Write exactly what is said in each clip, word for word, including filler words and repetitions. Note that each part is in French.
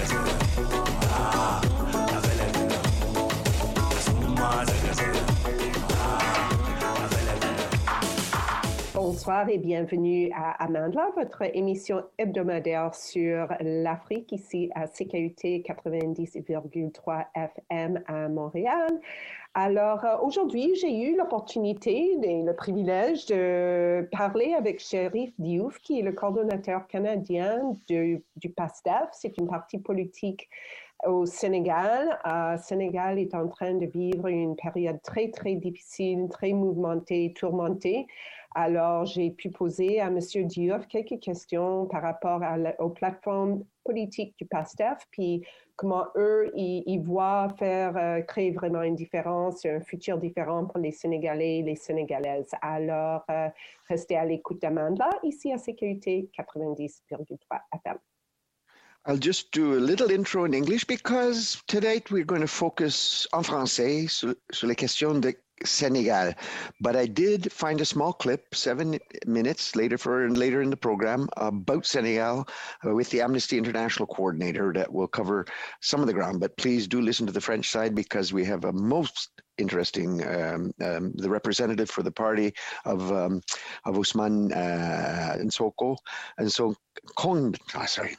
Bonsoir et bienvenue à Amandla, votre émission hebdomadaire sur l'Afrique, ici à C K U T quatre-vingt-dix virgule trois F M à Montréal. Alors, euh, aujourd'hui, j'ai eu l'opportunité et le privilège de parler avec Cherif Diouf, qui est le coordonnateur canadien de, du PASTEF. C'est une parti politique au Sénégal. Le euh, Sénégal est en train de vivre une période très, très difficile, très mouvementée, tourmentée. Alors, j'ai pu poser à M. Diouf quelques questions par rapport à la, aux plateformes politiques du PASTEF, puis comment eux, ils, ils voient faire euh, créer vraiment une différence, un futur différent pour les Sénégalais et les Sénégalaises. Alors, euh, restez à l'écoute d'Amandla, ici à C K U T quatre-vingt-dix virgule trois F M. I'll just do a little intro in English because today we're going to focus en français sur, sur les questions de Senegal. But I did find a small clip, seven minutes later for later in the program, about Senegal uh, with the Amnesty International coordinator that will cover some of the ground. But please do listen to the French side because we have a most interesting, um, um, the representative for the party of um, of Ousmane uh, Nsoko, and so Konda, oh, sorry,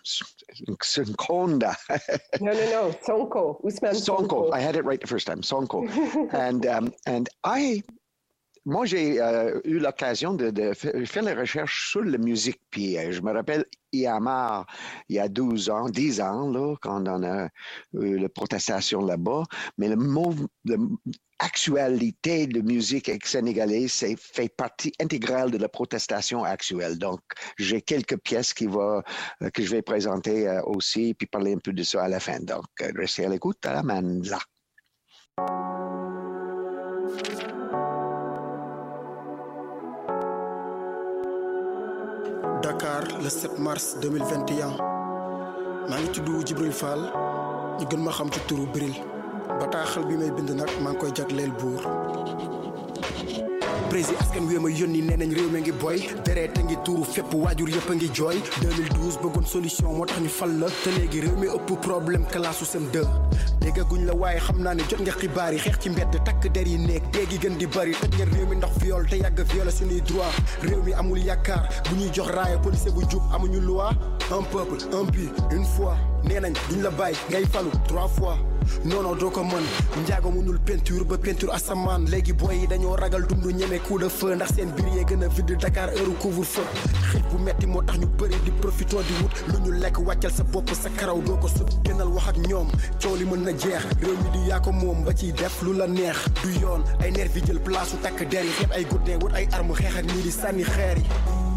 Konda. no, no, no, Sonko, Ousmane Sonko. Sonko. I had it right the first time, Sonko. and um, and I, moi j'ai euh, eu l'occasion de, de faire les recherches sur la musique. Puis euh, je me rappelle Iamar, il y a douze ans, dix ans, là, quand on a eu la protestation là-bas. Mais le mot, l'actualité de musique sénégalaise, c'est fait partie intégrale de la protestation actuelle. Donc, j'ai quelques pièces qui va, euh, que je vais présenter euh, aussi, puis parler un peu de ça à la fin. Donc, euh, restez à l'écoute à la Amandla. Dakar, le sept mars deux mille vingt et un maa ngi tudd Djibril Fall ñu gën ma xam ci turu Bril bataaxal bi may bind nag maa ngi koy jagleel buur prési askan wi ma yónni nee nañ réew mi ngi boy deret a ngi tuuru fépp waajur yëpp a ngi jooy deux mille douze bëggoon solution moo tax ñu fal la te léegi réew mi ëpp problème kalaasu sem deux déggaguñ la waaye xam naa ne jot nga xibaar yi xeex ci mbedd takk der yi nekk déegi gën di bari tëj ngeen réew mi ndax viol te yàgg violé suñuy droit réew mi amul yaakaar bu ñuy jox raaya police bu jub amuñu loi un peuple un but une fois nee nañ duñ la bàyyi ngay falu trois fois non non doo ko mën njaago munul peinture ba peinture asamaan léegi boy yi dañoo ragal dundu ñeme coup de feu ndax seen biir yee gën a vide Dakar heure couvre-feu xiif bu metti moo tax ñu bëri di profito di wut lu ñu lekk wàccal sa bopp sa karaw doo ko sut gënal wax ak ñoom coow li mën na jeex réew mi di yaa ko moom ba ciy def lu la neex du yoon ay nerf yi jël place su takk der yi xeeb ay gourdin wut ay arme xeex ak ñii di sànni xeer yi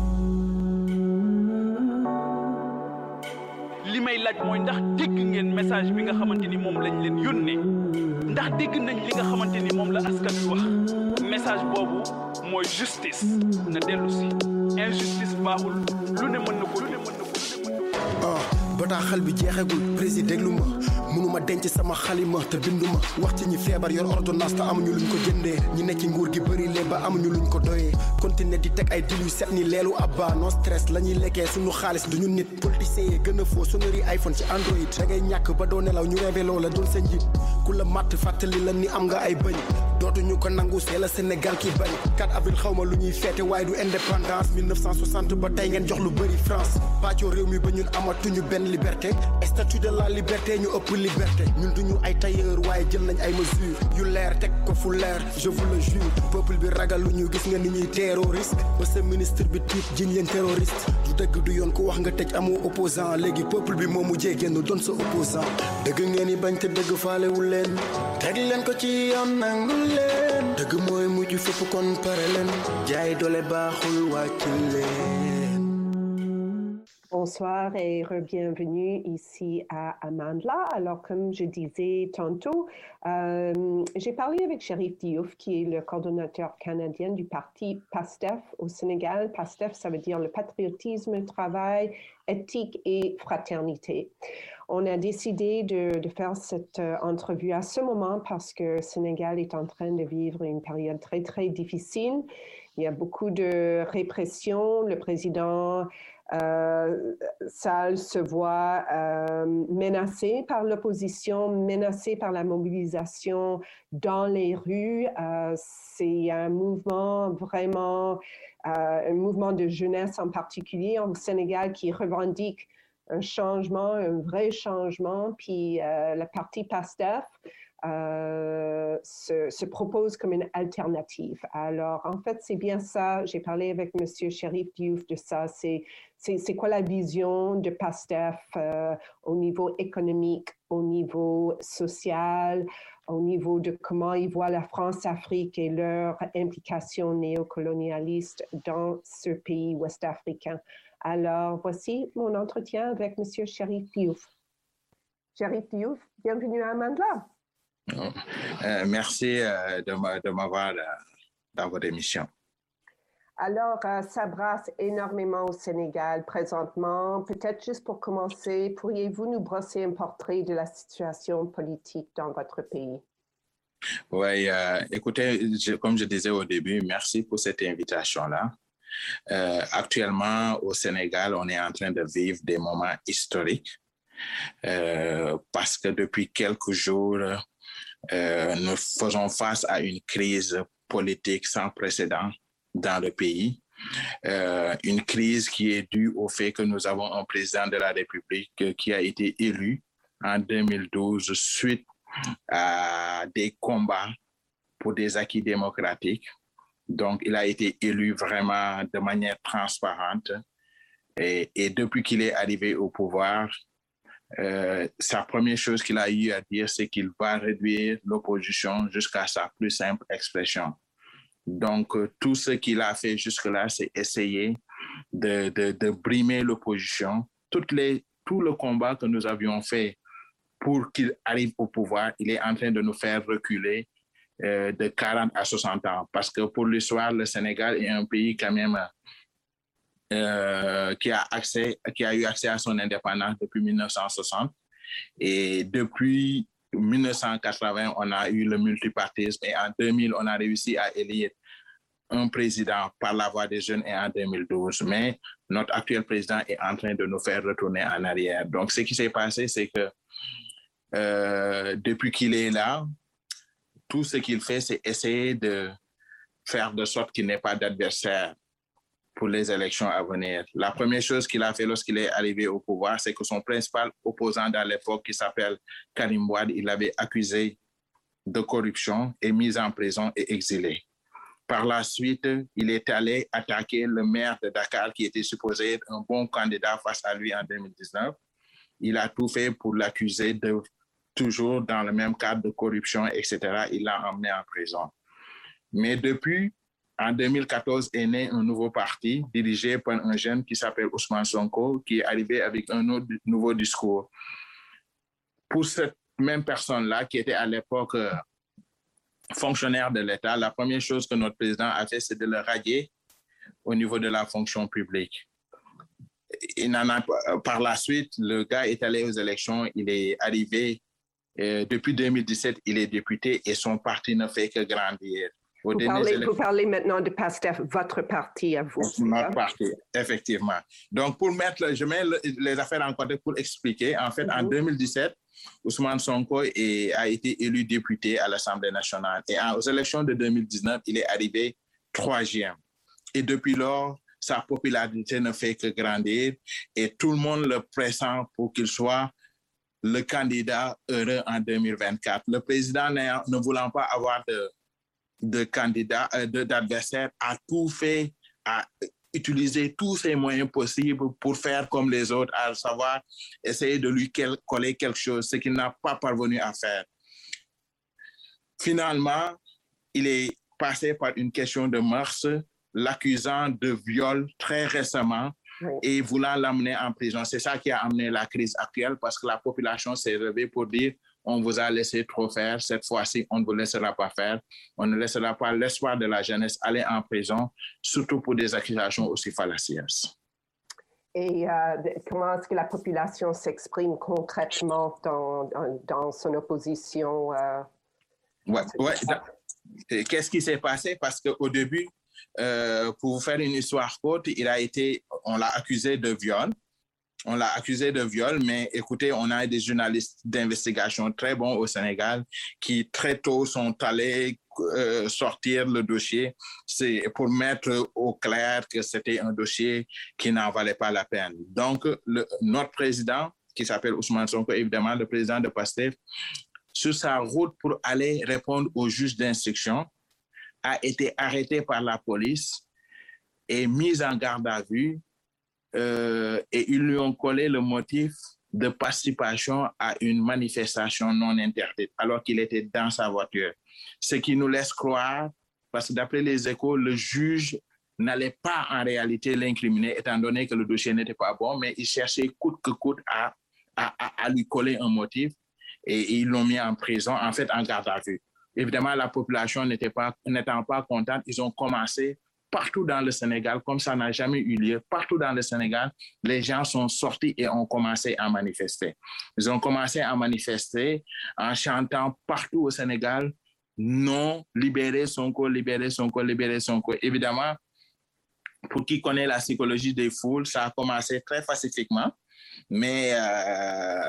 li may laaj mooy ndax dégg ngeen message bi nga xamante ni moom lañ leen yónnee ndax dégg nañ li nga xamante ni moom la askan wi wax message boobu mooy justice na dellu si injustice baaxul lu ne mën na ko lu ne mën na ko lu ne mën na ko bataaxal bi jeexagul président déglu ma mënuma denc sama xalima te binduma wax ci ñi feebar yor ordonnance te amuñu luñ ko jëndee ñi nekk ci nguur gi bëri lee ba amuñu luñ ko doyee continuer di teg ay dil yu set ni leelu abba non stress la ñuy lekkee suñu xaalis duñu nit politiciens yi gën a foo sonnerie iPhone ci Android da ngay ñàkk ba doo nelaw ñu révéloo la doon sa njiit ku la matt fàttali la ni am nga ay bëñ dootuñu ko nangu c'est le Sénégal ki bañ quatre avril xawma lu ñuy feete waaye du indépendance mille neuf cent soixante ba tey ngeen jox lu bëri France pàccoo réew mi ba ñun amatuñu benn liberté statut de la liberté ñu ëpp liberté ñun duñu ay tailleur waaye jël nañ ay mesures yu leer teg ko fu leer je vous le jure peuple bi ragal lu ñu gis nga ni ñuy terroriste ba sa ministre bi tiit jiñ leen terroriste du dëgg du yoon ku wax nga tëj amoo opposant léegi peuple bi moo mujjee génn doon sa opposant dëgg ngeen ni bañ te dëgg faalewul leen teg leen ko ci yoon nangul leen dëgg mooy mujj fépp kon pare leen jaay doole baaxul wàcc leen. Bonsoir et re-bienvenue ici à Amandla. Alors, comme je disais tantôt, euh, j'ai parlé avec Cherif Diouf, qui est le coordonnateur canadien du parti PASTEF au Sénégal. PASTEF, ça veut dire le patriotisme, travail, éthique et fraternité. On a décidé de, de faire cette euh, entrevue à ce moment parce que le Sénégal est en train de vivre une période très, très difficile. Il y a beaucoup de répression. Le président Euh, Sall se voit euh, menacé par l'opposition, menacé par la mobilisation dans les rues. Euh, c'est un mouvement vraiment, euh, un mouvement de jeunesse en particulier au Sénégal qui revendique un changement, un vrai changement. Puis euh, le parti PASTEF Euh, se, se propose comme une alternative. Alors, en fait, c'est bien ça. J'ai parlé avec M. Cherif Diouf de ça. C'est, c'est, c'est quoi la vision de PASTEF euh, au niveau économique, au niveau social, au niveau de comment ils voient la France-Afrique et leur implication néocolonialiste dans ce pays ouest-africain. Alors, voici mon entretien avec M. Cherif Diouf. Cherif Diouf, bienvenue à Mandela. Euh, merci euh, de, de m'avoir euh, dans votre émission. Alors, euh, ça brasse énormément au Sénégal présentement. Peut-être juste pour commencer, pourriez-vous nous brosser un portrait de la situation politique dans votre pays? Oui, euh, écoutez, je, comme je disais au début, merci pour cette invitation-là. Euh, actuellement, au Sénégal, on est en train de vivre des moments historiques euh, parce que depuis quelques jours, Euh, nous faisons face à une crise politique sans précédent dans le pays. Euh, une crise qui est due au fait que nous avons un président de la République qui a été élu en deux mille douze suite à des combats pour des acquis démocratiques. Donc, il a été élu vraiment de manière transparente. Et, et depuis qu'il est arrivé au pouvoir, Euh, sa première chose qu'il a eu à dire, c'est qu'il va réduire l'opposition jusqu'à sa plus simple expression. Donc, euh, tout ce qu'il a fait jusque-là, c'est essayer de, de, de brimer l'opposition. Toutes les, tout le combat que nous avions fait pour qu'il arrive au pouvoir, il est en train de nous faire reculer euh, de quarante à soixante ans. Parce que pour l'histoire, le Sénégal est un pays quand même Euh, qui, a accès, qui a eu accès à son indépendance depuis mille neuf cent soixante. Et depuis mille neuf cent quatre-vingts, on a eu le multipartisme. Et en deux mille, on a réussi à élire un président par la voix des jeunes et en deux mille douze. Mais notre actuel président est en train de nous faire retourner en arrière. Donc, ce qui s'est passé, c'est que euh, depuis qu'il est là, tout ce qu'il fait, c'est essayer de faire de sorte qu'il n'ait pas d'adversaire pour les élections à venir. La première chose qu'il a fait lorsqu'il est arrivé au pouvoir, c'est que son principal opposant dans l'époque, qui s'appelle Karim Wade, il l'avait accusé de corruption et mis en prison et exilé. Par la suite, il est allé attaquer le maire de Dakar, qui était supposé être un bon candidat face à lui en deux mille dix-neuf. Il a tout fait pour l'accuser de toujours dans le même cadre de corruption, et cetera. Il l'a emmené en prison. Mais depuis, en deux mille quatorze, est né un nouveau parti dirigé par un jeune qui s'appelle Ousmane Sonko, qui est arrivé avec un autre, nouveau discours. Pour cette même personne-là, qui était à l'époque euh, fonctionnaire de l'État, la première chose que notre président a fait, c'est de le radier au niveau de la fonction publique. Il n'en a, par la suite, le gars est allé aux élections, il est arrivé, euh, depuis deux mille dix-sept, il est député et son parti ne fait que grandir. Vous parlez, vous parlez maintenant de PASTEF, votre parti à vous. Notre parti, effectivement. Donc, pour mettre, je mets les affaires en contexte pour expliquer. En fait, mm-hmm. en deux mille dix-sept, Ousmane Sonko est, a été élu député à l'Assemblée nationale. Et aux élections de deux mille dix-neuf, il est arrivé troisième. Et depuis lors, sa popularité ne fait que grandir et tout le monde le pressent pour qu'il soit le candidat heureux en deux mille vingt-quatre. Le président ne voulant pas avoir de de candidats, de, d'adversaires, a tout fait, a utilisé tous ses moyens possibles pour faire comme les autres, à savoir essayer de lui coller quelque chose, ce qu'il n'a pas parvenu à faire. Finalement, il est passé par une question de mœurs, l'accusant de viol très récemment, oui. Et voulant l'amener en prison. C'est ça qui a amené la crise actuelle, parce que la population s'est levée pour dire on vous a laissé trop faire, cette fois-ci, on ne vous laissera pas faire. On ne laissera pas l'espoir de la jeunesse aller en prison, surtout pour des accusations aussi fallacieuses. Et euh, comment est-ce que la population s'exprime concrètement dans, dans, dans son opposition? Euh, ouais, ouais. Qu'est-ce qui s'est passé? Parce qu'au début, euh, pour vous faire une histoire courte, il a été, on l'a accusé de viol. On l'a accusé de viol, mais écoutez, on a des journalistes d'investigation très bons au Sénégal qui très tôt sont allés euh, sortir le dossier, c'est pour mettre au clair que c'était un dossier qui n'en valait pas la peine. Donc, le, notre président, qui s'appelle Ousmane Sonko, évidemment, le président de PASTEF, sur sa route pour aller répondre au juge d'instruction, a été arrêté par la police et mis en garde à vue. Euh, et ils lui ont collé le motif de participation à une manifestation non interdite, alors qu'il était dans sa voiture. Ce qui nous laisse croire, parce que d'après les échos, le juge n'allait pas en réalité l'incriminer, étant donné que le dossier n'était pas bon, mais il cherchait coûte que coûte à, à, à lui coller un motif, et, et ils l'ont mis en prison, en fait en garde à vue. Évidemment, la population n'était pas, n'étant pas contente, ils ont commencé partout dans le Sénégal, comme ça n'a jamais eu lieu, partout dans le Sénégal, les gens sont sortis et ont commencé à manifester. Ils ont commencé à manifester en chantant partout au Sénégal, non, libérez Sonko, libérez Sonko, libérez Sonko. Évidemment, pour qui connaît la psychologie des foules, ça a commencé très pacifiquement, mais euh,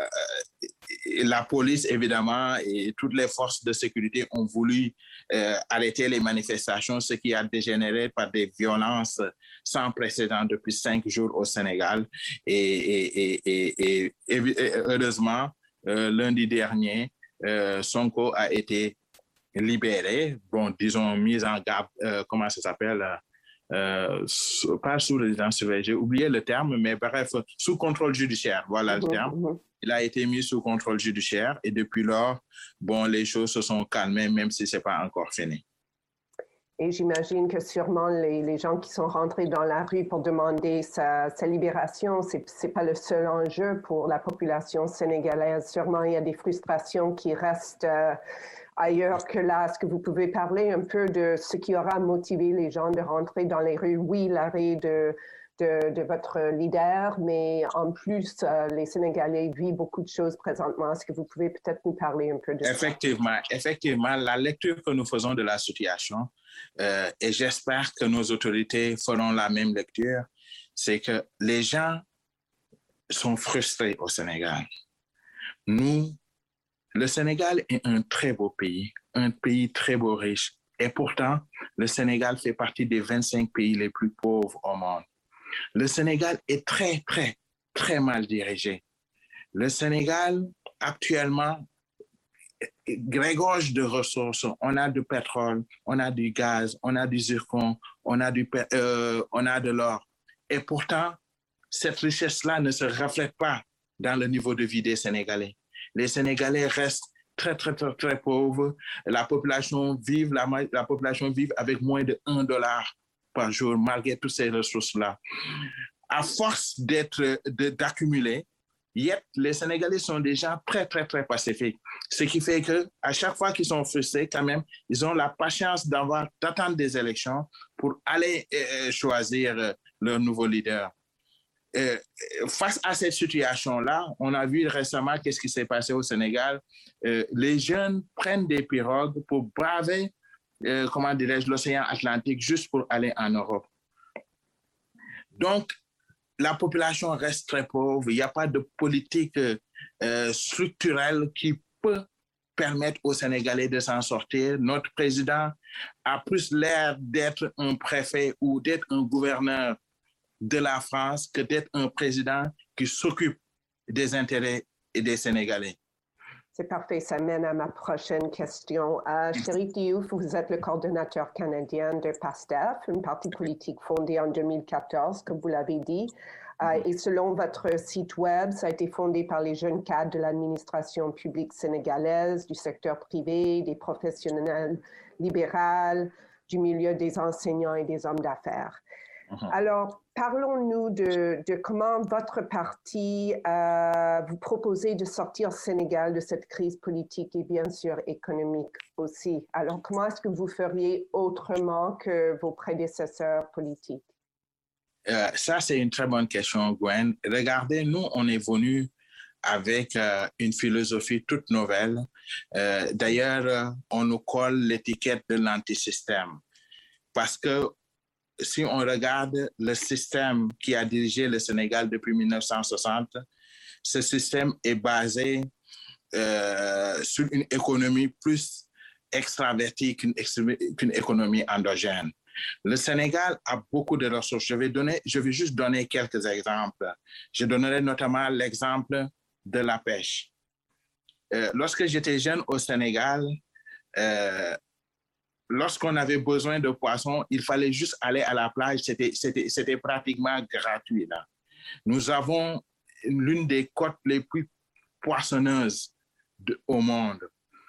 la police, évidemment, et toutes les forces de sécurité ont voulu euh, arrêter les manifestations, ce qui a dégénéré par des violences sans précédent depuis cinq jours au Sénégal. Et, et, et, et, et, et heureusement, euh, lundi dernier, euh, Sonko a été libéré, bon, disons, mis en garde, euh, comment ça s'appelle euh, pas sous résidence surveillée, j'ai oublié le terme, mais bref, sous contrôle judiciaire, voilà mmh, le terme. Mmh. Il a été mis sous contrôle judiciaire et depuis lors, bon, les choses se sont calmées, même si ce n'est pas encore fini. Et j'imagine que sûrement les, les gens qui sont rentrés dans la rue pour demander sa, sa libération, ce n'est pas le seul enjeu pour la population sénégalaise. Sûrement, il y a des frustrations qui restent euh, ailleurs que là. Est-ce que vous pouvez parler un peu de ce qui aura motivé les gens de rentrer dans les rues? Oui, l'arrêt de, de, de votre leader, mais en plus, euh, les Sénégalais vivent beaucoup de choses présentement. Est-ce que vous pouvez peut-être nous parler un peu de effectivement, ça? Effectivement, la lecture que nous faisons de la situation, euh, et j'espère que nos autorités feront la même lecture, c'est que les gens sont frustrés au Sénégal. Nous, le Sénégal est un très beau pays, un pays très beau, riche. Et pourtant, le Sénégal fait partie des vingt-cinq pays les plus pauvres au monde. Le Sénégal est très, très, très mal dirigé. Le Sénégal, actuellement, regorge de ressources. On a du pétrole, on a du gaz, on a du zircon, on a, du, euh, on a de l'or. Et pourtant, cette richesse-là ne se reflète pas dans le niveau de vie des Sénégalais. Les Sénégalais restent très, très, très, très pauvres. La population vive, la, la population vive avec moins de un dollar par jour, malgré toutes ces ressources-là. À force d'être, de, d'accumuler, yet, les Sénégalais sont des gens très, très, très pacifiques. Ce qui fait qu'à chaque fois qu'ils sont frustrés, quand même, ils ont la patience d'avoir, d'attendre des élections pour aller euh, choisir euh, leur nouveau leader. Euh, face à cette situation-là, on a vu récemment qu'est-ce qui s'est passé au Sénégal. Euh, les jeunes prennent des pirogues pour braver, euh, comment dirais-je, l'océan Atlantique juste pour aller en Europe. Donc, la population reste très pauvre. Il n'y a pas de politique euh, structurelle qui peut permettre aux Sénégalais de s'en sortir. Notre président a plus l'air d'être un préfet ou d'être un gouverneur de la France que d'être un président qui s'occupe des intérêts des Sénégalais. C'est parfait, ça mène à ma prochaine question. Uh, Cherif Diouf, vous êtes le coordonnateur canadien de PASTEF, un parti politique fondé en deux mille quatorze, comme vous l'avez dit. Uh, et selon votre site web, ça a été fondé par les jeunes cadres de l'administration publique sénégalaise, du secteur privé, des professionnels libéraux, du milieu des enseignants et des hommes d'affaires. Uh-huh. Alors, parlons-nous de, de comment votre parti euh, vous proposez de sortir Sénégal de cette crise politique et bien sûr économique aussi. Alors, comment est-ce que vous feriez autrement que vos prédécesseurs politiques? Euh, ça, c'est une très bonne question, Gwen. Regardez, nous, on est venus avec euh, une philosophie toute nouvelle. Euh, d'ailleurs, euh, on nous colle l'étiquette de l'antisystème parce que si on regarde le système qui a dirigé le Sénégal depuis mille neuf cent soixante, ce système est basé euh, sur une économie plus extravertie qu'une, qu'une économie endogène. Le Sénégal a beaucoup de ressources. Je vais, donner, je vais juste donner quelques exemples. Je donnerai notamment l'exemple de la pêche. Euh, lorsque j'étais jeune au Sénégal, euh, lorsqu'on avait besoin de poissons, il fallait juste aller à la plage. C'était, c'était, c'était pratiquement gratuit, là. Nous avons l'une des côtes les plus poissonneuses de, au monde.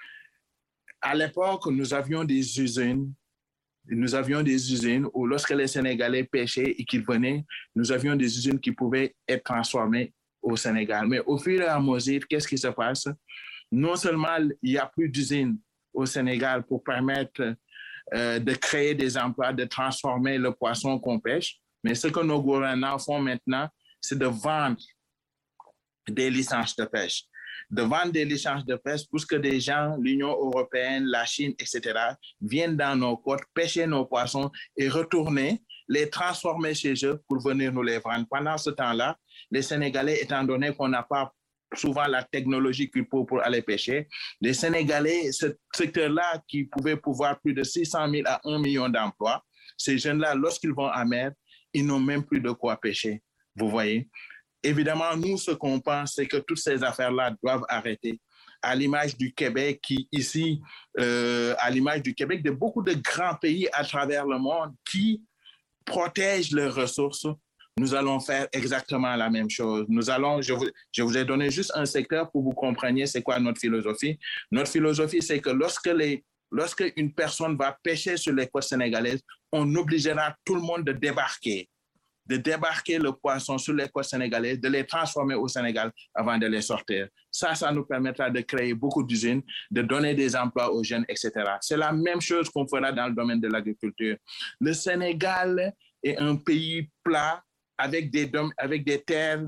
À l'époque, nous avions des usines. Nous avions des usines où lorsque les Sénégalais pêchaient et qu'ils venaient, nous avions des usines qui pouvaient être transformées au Sénégal. Mais au fur et à mesure, qu'est-ce qui se passe? Non seulement il n'y a plus d'usines au Sénégal pour permettre euh, de créer des emplois, de transformer le poisson qu'on pêche, mais ce que nos gouvernants font maintenant, c'est de vendre des licences de pêche. De vendre des licences de pêche pour que des gens, l'Union européenne, la Chine, et cetera, viennent dans nos côtes, pêcher nos poissons et retourner, les transformer chez eux pour venir nous les vendre. Pendant ce temps-là, les Sénégalais, étant donné qu'on n'a pas souvent la technologie qu'il faut pour aller pêcher, les Sénégalais, ce secteur-là qui pouvait pouvoir plus de six cent mille à un million d'emplois, ces jeunes-là, lorsqu'ils vont en mer, ils n'ont même plus de quoi pêcher. Vous voyez? Évidemment, nous, ce qu'on pense, c'est que toutes ces affaires-là doivent arrêter. À l'image du Québec, qui ici, euh, à l'image du Québec, de beaucoup de grands pays à travers le monde qui protègent leurs ressources, nous allons faire exactement la même chose. Nous allons, je vous, je vous ai donné juste un secteur pour que vous compreniez c'est quoi notre philosophie. Notre philosophie, c'est que lorsque, les, lorsque une personne va pêcher sur les côtes sénégalaises, on obligera tout le monde de débarquer. de débarquer le poisson sur les côtes sénégalaises, de les transformer au Sénégal avant de les sortir. Ça, ça nous permettra de créer beaucoup d'usines, de donner des emplois aux jeunes, et cetera. C'est la même chose qu'on fera dans le domaine de l'agriculture. Le Sénégal est un pays plat avec des, avec des terres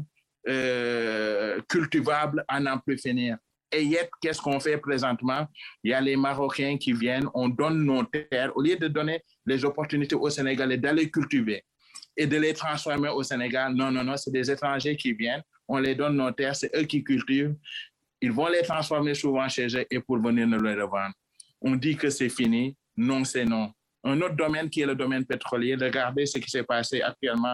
euh, cultivables à n'en plus finir. Et yet, qu'est-ce qu'on fait présentement? Il y a les Marocains qui viennent, on donne nos terres, au lieu de donner les opportunités aux Sénégalais d'aller cultiver et de les transformer au Sénégal. Non, non, non, c'est des étrangers qui viennent, on les donne nos terres, c'est eux qui cultivent. Ils vont les transformer souvent chez eux et pour venir nous les revendre. On dit que c'est fini. Non, c'est non. Un autre domaine qui est le domaine pétrolier, regardez ce qui s'est passé actuellement.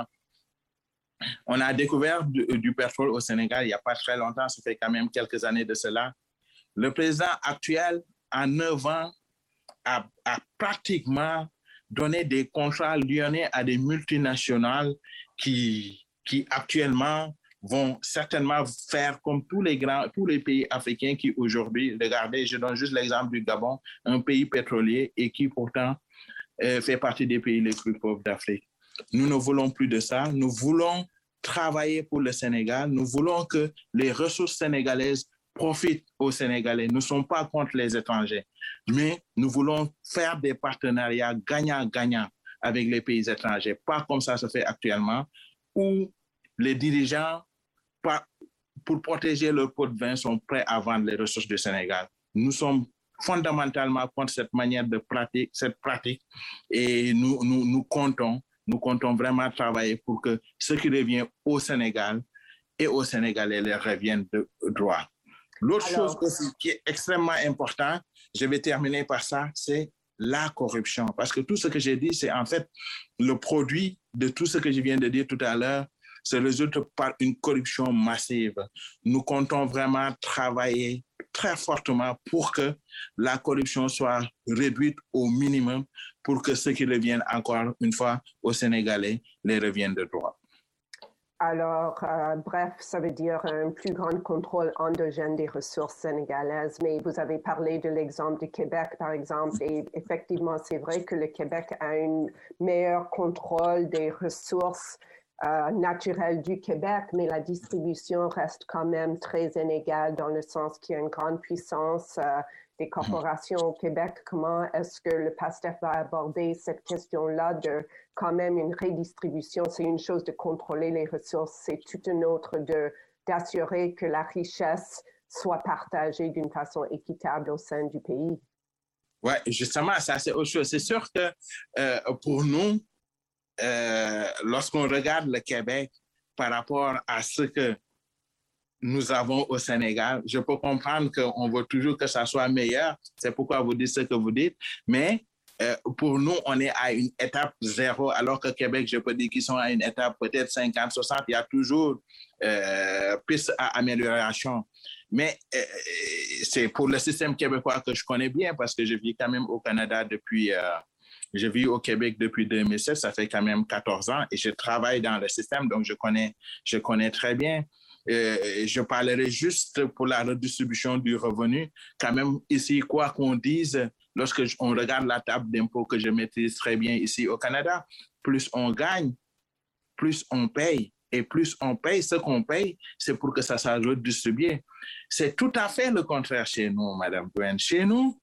On a découvert du, du pétrole au Sénégal il n'y a pas très longtemps, ça fait quand même quelques années de cela. Le président actuel, en neuf ans, a, a pratiquement donné des contrats lyonnais à des multinationales qui, qui actuellement vont certainement faire comme tous les grands, tous les pays africains qui aujourd'hui, regardez, je donne juste l'exemple du Gabon, un pays pétrolier et qui pourtant euh, fait partie des pays les plus pauvres d'Afrique. Nous ne voulons plus de ça. Nous voulons travailler pour le Sénégal. Nous voulons que les ressources sénégalaises profitent aux Sénégalais. Nous ne sommes pas contre les étrangers, mais nous voulons faire des partenariats gagnant-gagnant avec les pays étrangers. Pas comme ça se fait actuellement, où les dirigeants, pour protéger leur pot de vin, sont prêts à vendre les ressources du Sénégal. Nous sommes fondamentalement contre cette manière de pratique, cette pratique, et nous, nous, nous comptons Nous comptons vraiment travailler pour que ce qui revient au Sénégal et aux Sénégalais leur revienne de droit. L'autre Alors, chose aussi qui est extrêmement importante, je vais terminer par ça, c'est la corruption. Parce que tout ce que j'ai dit, c'est en fait le produit de tout ce que je viens de dire tout à l'heure, se résulte par une corruption massive. Nous comptons vraiment travailler très fortement pour que la corruption soit réduite au minimum pour que ceux qui reviennent encore une fois aux Sénégalais les reviennent de droit. Alors, euh, bref, ça veut dire un plus grand contrôle endogène des ressources sénégalaises, mais vous avez parlé de l'exemple du Québec, par exemple, et effectivement, c'est vrai que le Québec a un meilleur contrôle des ressources Euh, naturel du Québec, mais la distribution reste quand même très inégale dans le sens qu'il y a une grande puissance euh, des corporations au Québec. Comment est-ce que le PASTEF va aborder cette question-là de quand même une redistribution? C'est une chose de contrôler les ressources, c'est tout une autre de, d'assurer que la richesse soit partagée d'une façon équitable au sein du pays. Oui, justement, ça c'est autre chose. C'est sûr que euh, pour nous, euh, lorsqu'on regarde le Québec par rapport à ce que nous avons au Sénégal, je peux comprendre qu'on veut toujours que ça soit meilleur. C'est pourquoi vous dites ce que vous dites. Mais euh, pour nous, on est à une étape zéro, alors que Québec, je peux dire qu'ils sont à une étape peut-être cinquante, soixante. Il y a toujours euh, piste à amélioration. Mais euh, c'est pour le système québécois que je connais bien parce que je vis quand même au Canada depuis... Euh, je vis au Québec depuis deux mille sept, ça fait quand même quatorze ans et je travaille dans le système, donc je connais, je connais très bien. Euh, je parlerai juste pour la redistribution du revenu. Quand même, ici, quoi qu'on dise, lorsque on regarde la table d'impôt que je maîtrise très bien ici au Canada, plus on gagne, plus on paye. Et plus on paye, ce qu'on paye, c'est pour que ça soit redistribué. C'est tout à fait le contraire chez nous, Madame Gwen. Chez nous,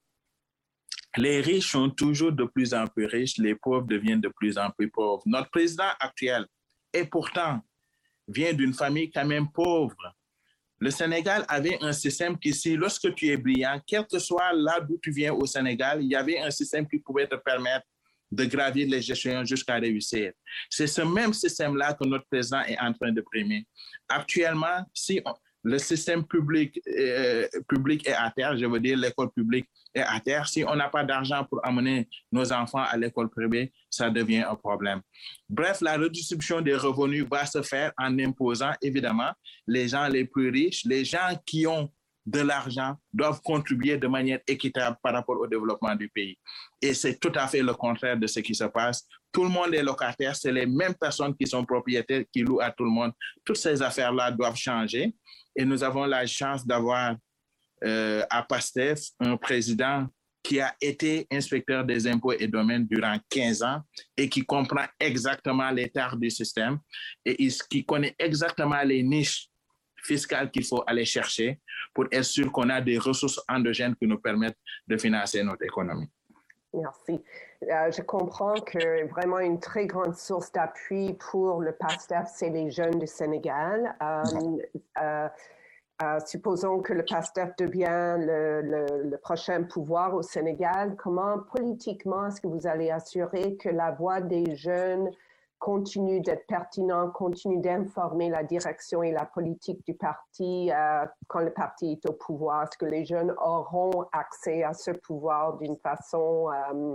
les riches sont toujours de plus en plus riches, les pauvres deviennent de plus en plus pauvres. Notre président actuel, et pourtant, vient d'une famille quand même pauvre. Le Sénégal avait un système qui, si lorsque tu es brillant, quel que soit là d'où tu viens au Sénégal, il y avait un système qui pouvait te permettre de gravir les échelons jusqu'à réussir. C'est ce même système-là que notre président est en train de primer. Actuellement, si on, le système public, euh, public est à terre, je veux dire l'école publique est à terre, si on n'a pas d'argent pour amener nos enfants à l'école privée, ça devient un problème. Bref, la redistribution des revenus va se faire en imposant, évidemment, les gens les plus riches, les gens qui ont de l'argent doivent contribuer de manière équitable par rapport au développement du pays. Et c'est tout à fait le contraire de ce qui se passe. Tout le monde est locataire, c'est les mêmes personnes qui sont propriétaires, qui louent à tout le monde. Toutes ces affaires-là doivent changer. Et nous avons la chance d'avoir euh, à PASTEF un président qui a été inspecteur des impôts et domaines durant quinze ans et qui comprend exactement l'état du système et qui connaît exactement les niches fiscales qu'il faut aller chercher pour être sûr qu'on a des ressources endogènes qui nous permettent de financer notre économie. Merci. Euh, je comprends que vraiment une très grande source d'appui pour le PASTEF, c'est les jeunes du Sénégal. Euh, euh, euh, supposons que le PASTEF devient le, le, le prochain pouvoir au Sénégal. Comment politiquement est-ce que vous allez assurer que la voix des jeunes continue d'être pertinente, continue d'informer la direction et la politique du parti euh, quand le parti est au pouvoir? Est-ce que les jeunes auront accès à ce pouvoir d'une façon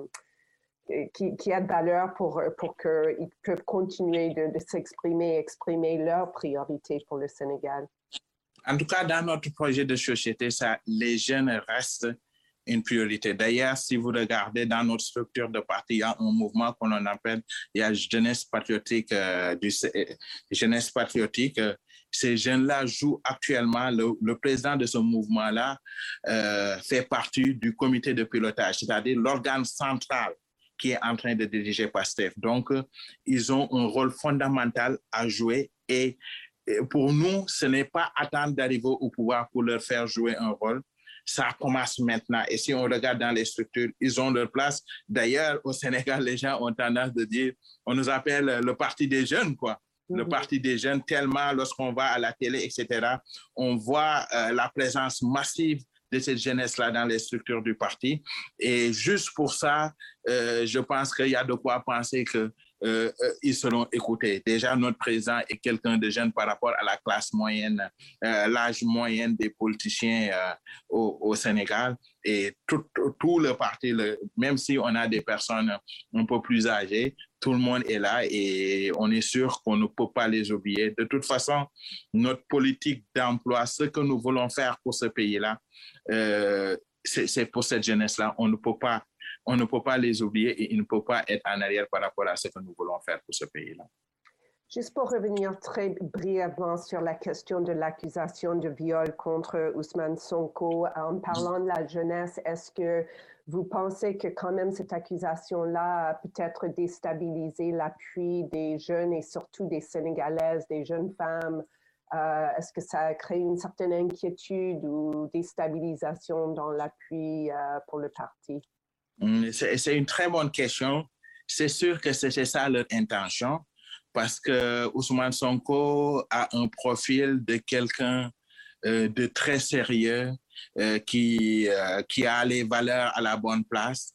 euh, qui, qui a de valeur pour, pour qu'ils peuvent continuer de, de s'exprimer, exprimer leurs priorités pour le Sénégal? En tout cas, dans notre projet de société, ça, les jeunes restent une priorité. D'ailleurs, si vous regardez dans notre structure de parti, il y a un mouvement qu'on appelle, il y a Jeunesse patriotique, euh, du, euh, Jeunesse patriotique. Euh, ces jeunes-là jouent actuellement, le, le président de ce mouvement-là euh, fait partie du comité de pilotage, c'est-à-dire l'organe central qui est en train de diriger PASTEF. Donc, euh, ils ont un rôle fondamental à jouer et, et pour nous, ce n'est pas attendre d'arriver au pouvoir pour leur faire jouer un rôle. Ça commence maintenant. Et si on regarde dans les structures, ils ont leur place. D'ailleurs, au Sénégal, les gens ont tendance de dire, on nous appelle le parti des jeunes, quoi. Mm-hmm. Le parti des jeunes, tellement lorsqu'on va à la télé, et cetera, on voit euh, la présence massive de cette jeunesse-là dans les structures du parti. Et juste pour ça, euh, je pense qu'il y a de quoi penser que Euh, euh, ils seront écoutés. Déjà, notre président est quelqu'un de jeune par rapport à la classe moyenne, euh, l'âge moyen des politiciens euh, au, au Sénégal. Et tout, tout, tout le parti, le, même si on a des personnes un peu plus âgées, tout le monde est là et on est sûr qu'on ne peut pas les oublier. De toute façon, notre politique d'emploi, ce que nous voulons faire pour ce pays-là, euh, c'est, c'est pour cette jeunesse-là. On ne peut pas On ne peut pas les oublier et ils ne peuvent pas être en arrière par rapport à ce que nous voulons faire pour ce pays-là. Juste pour revenir très brièvement sur la question de l'accusation de viol contre Ousmane Sonko, en parlant de la jeunesse, est-ce que vous pensez que quand même cette accusation-là a peut-être déstabilisé l'appui des jeunes et surtout des Sénégalaises, des jeunes femmes? Euh, est-ce que ça a créé une certaine inquiétude ou déstabilisation dans l'appui euh, pour le parti? C'est, c'est une très bonne question. C'est sûr que c'est, c'est ça leur intention parce que Ousmane Sonko a un profil de quelqu'un euh, de très sérieux euh, qui, euh, qui a les valeurs à la bonne place.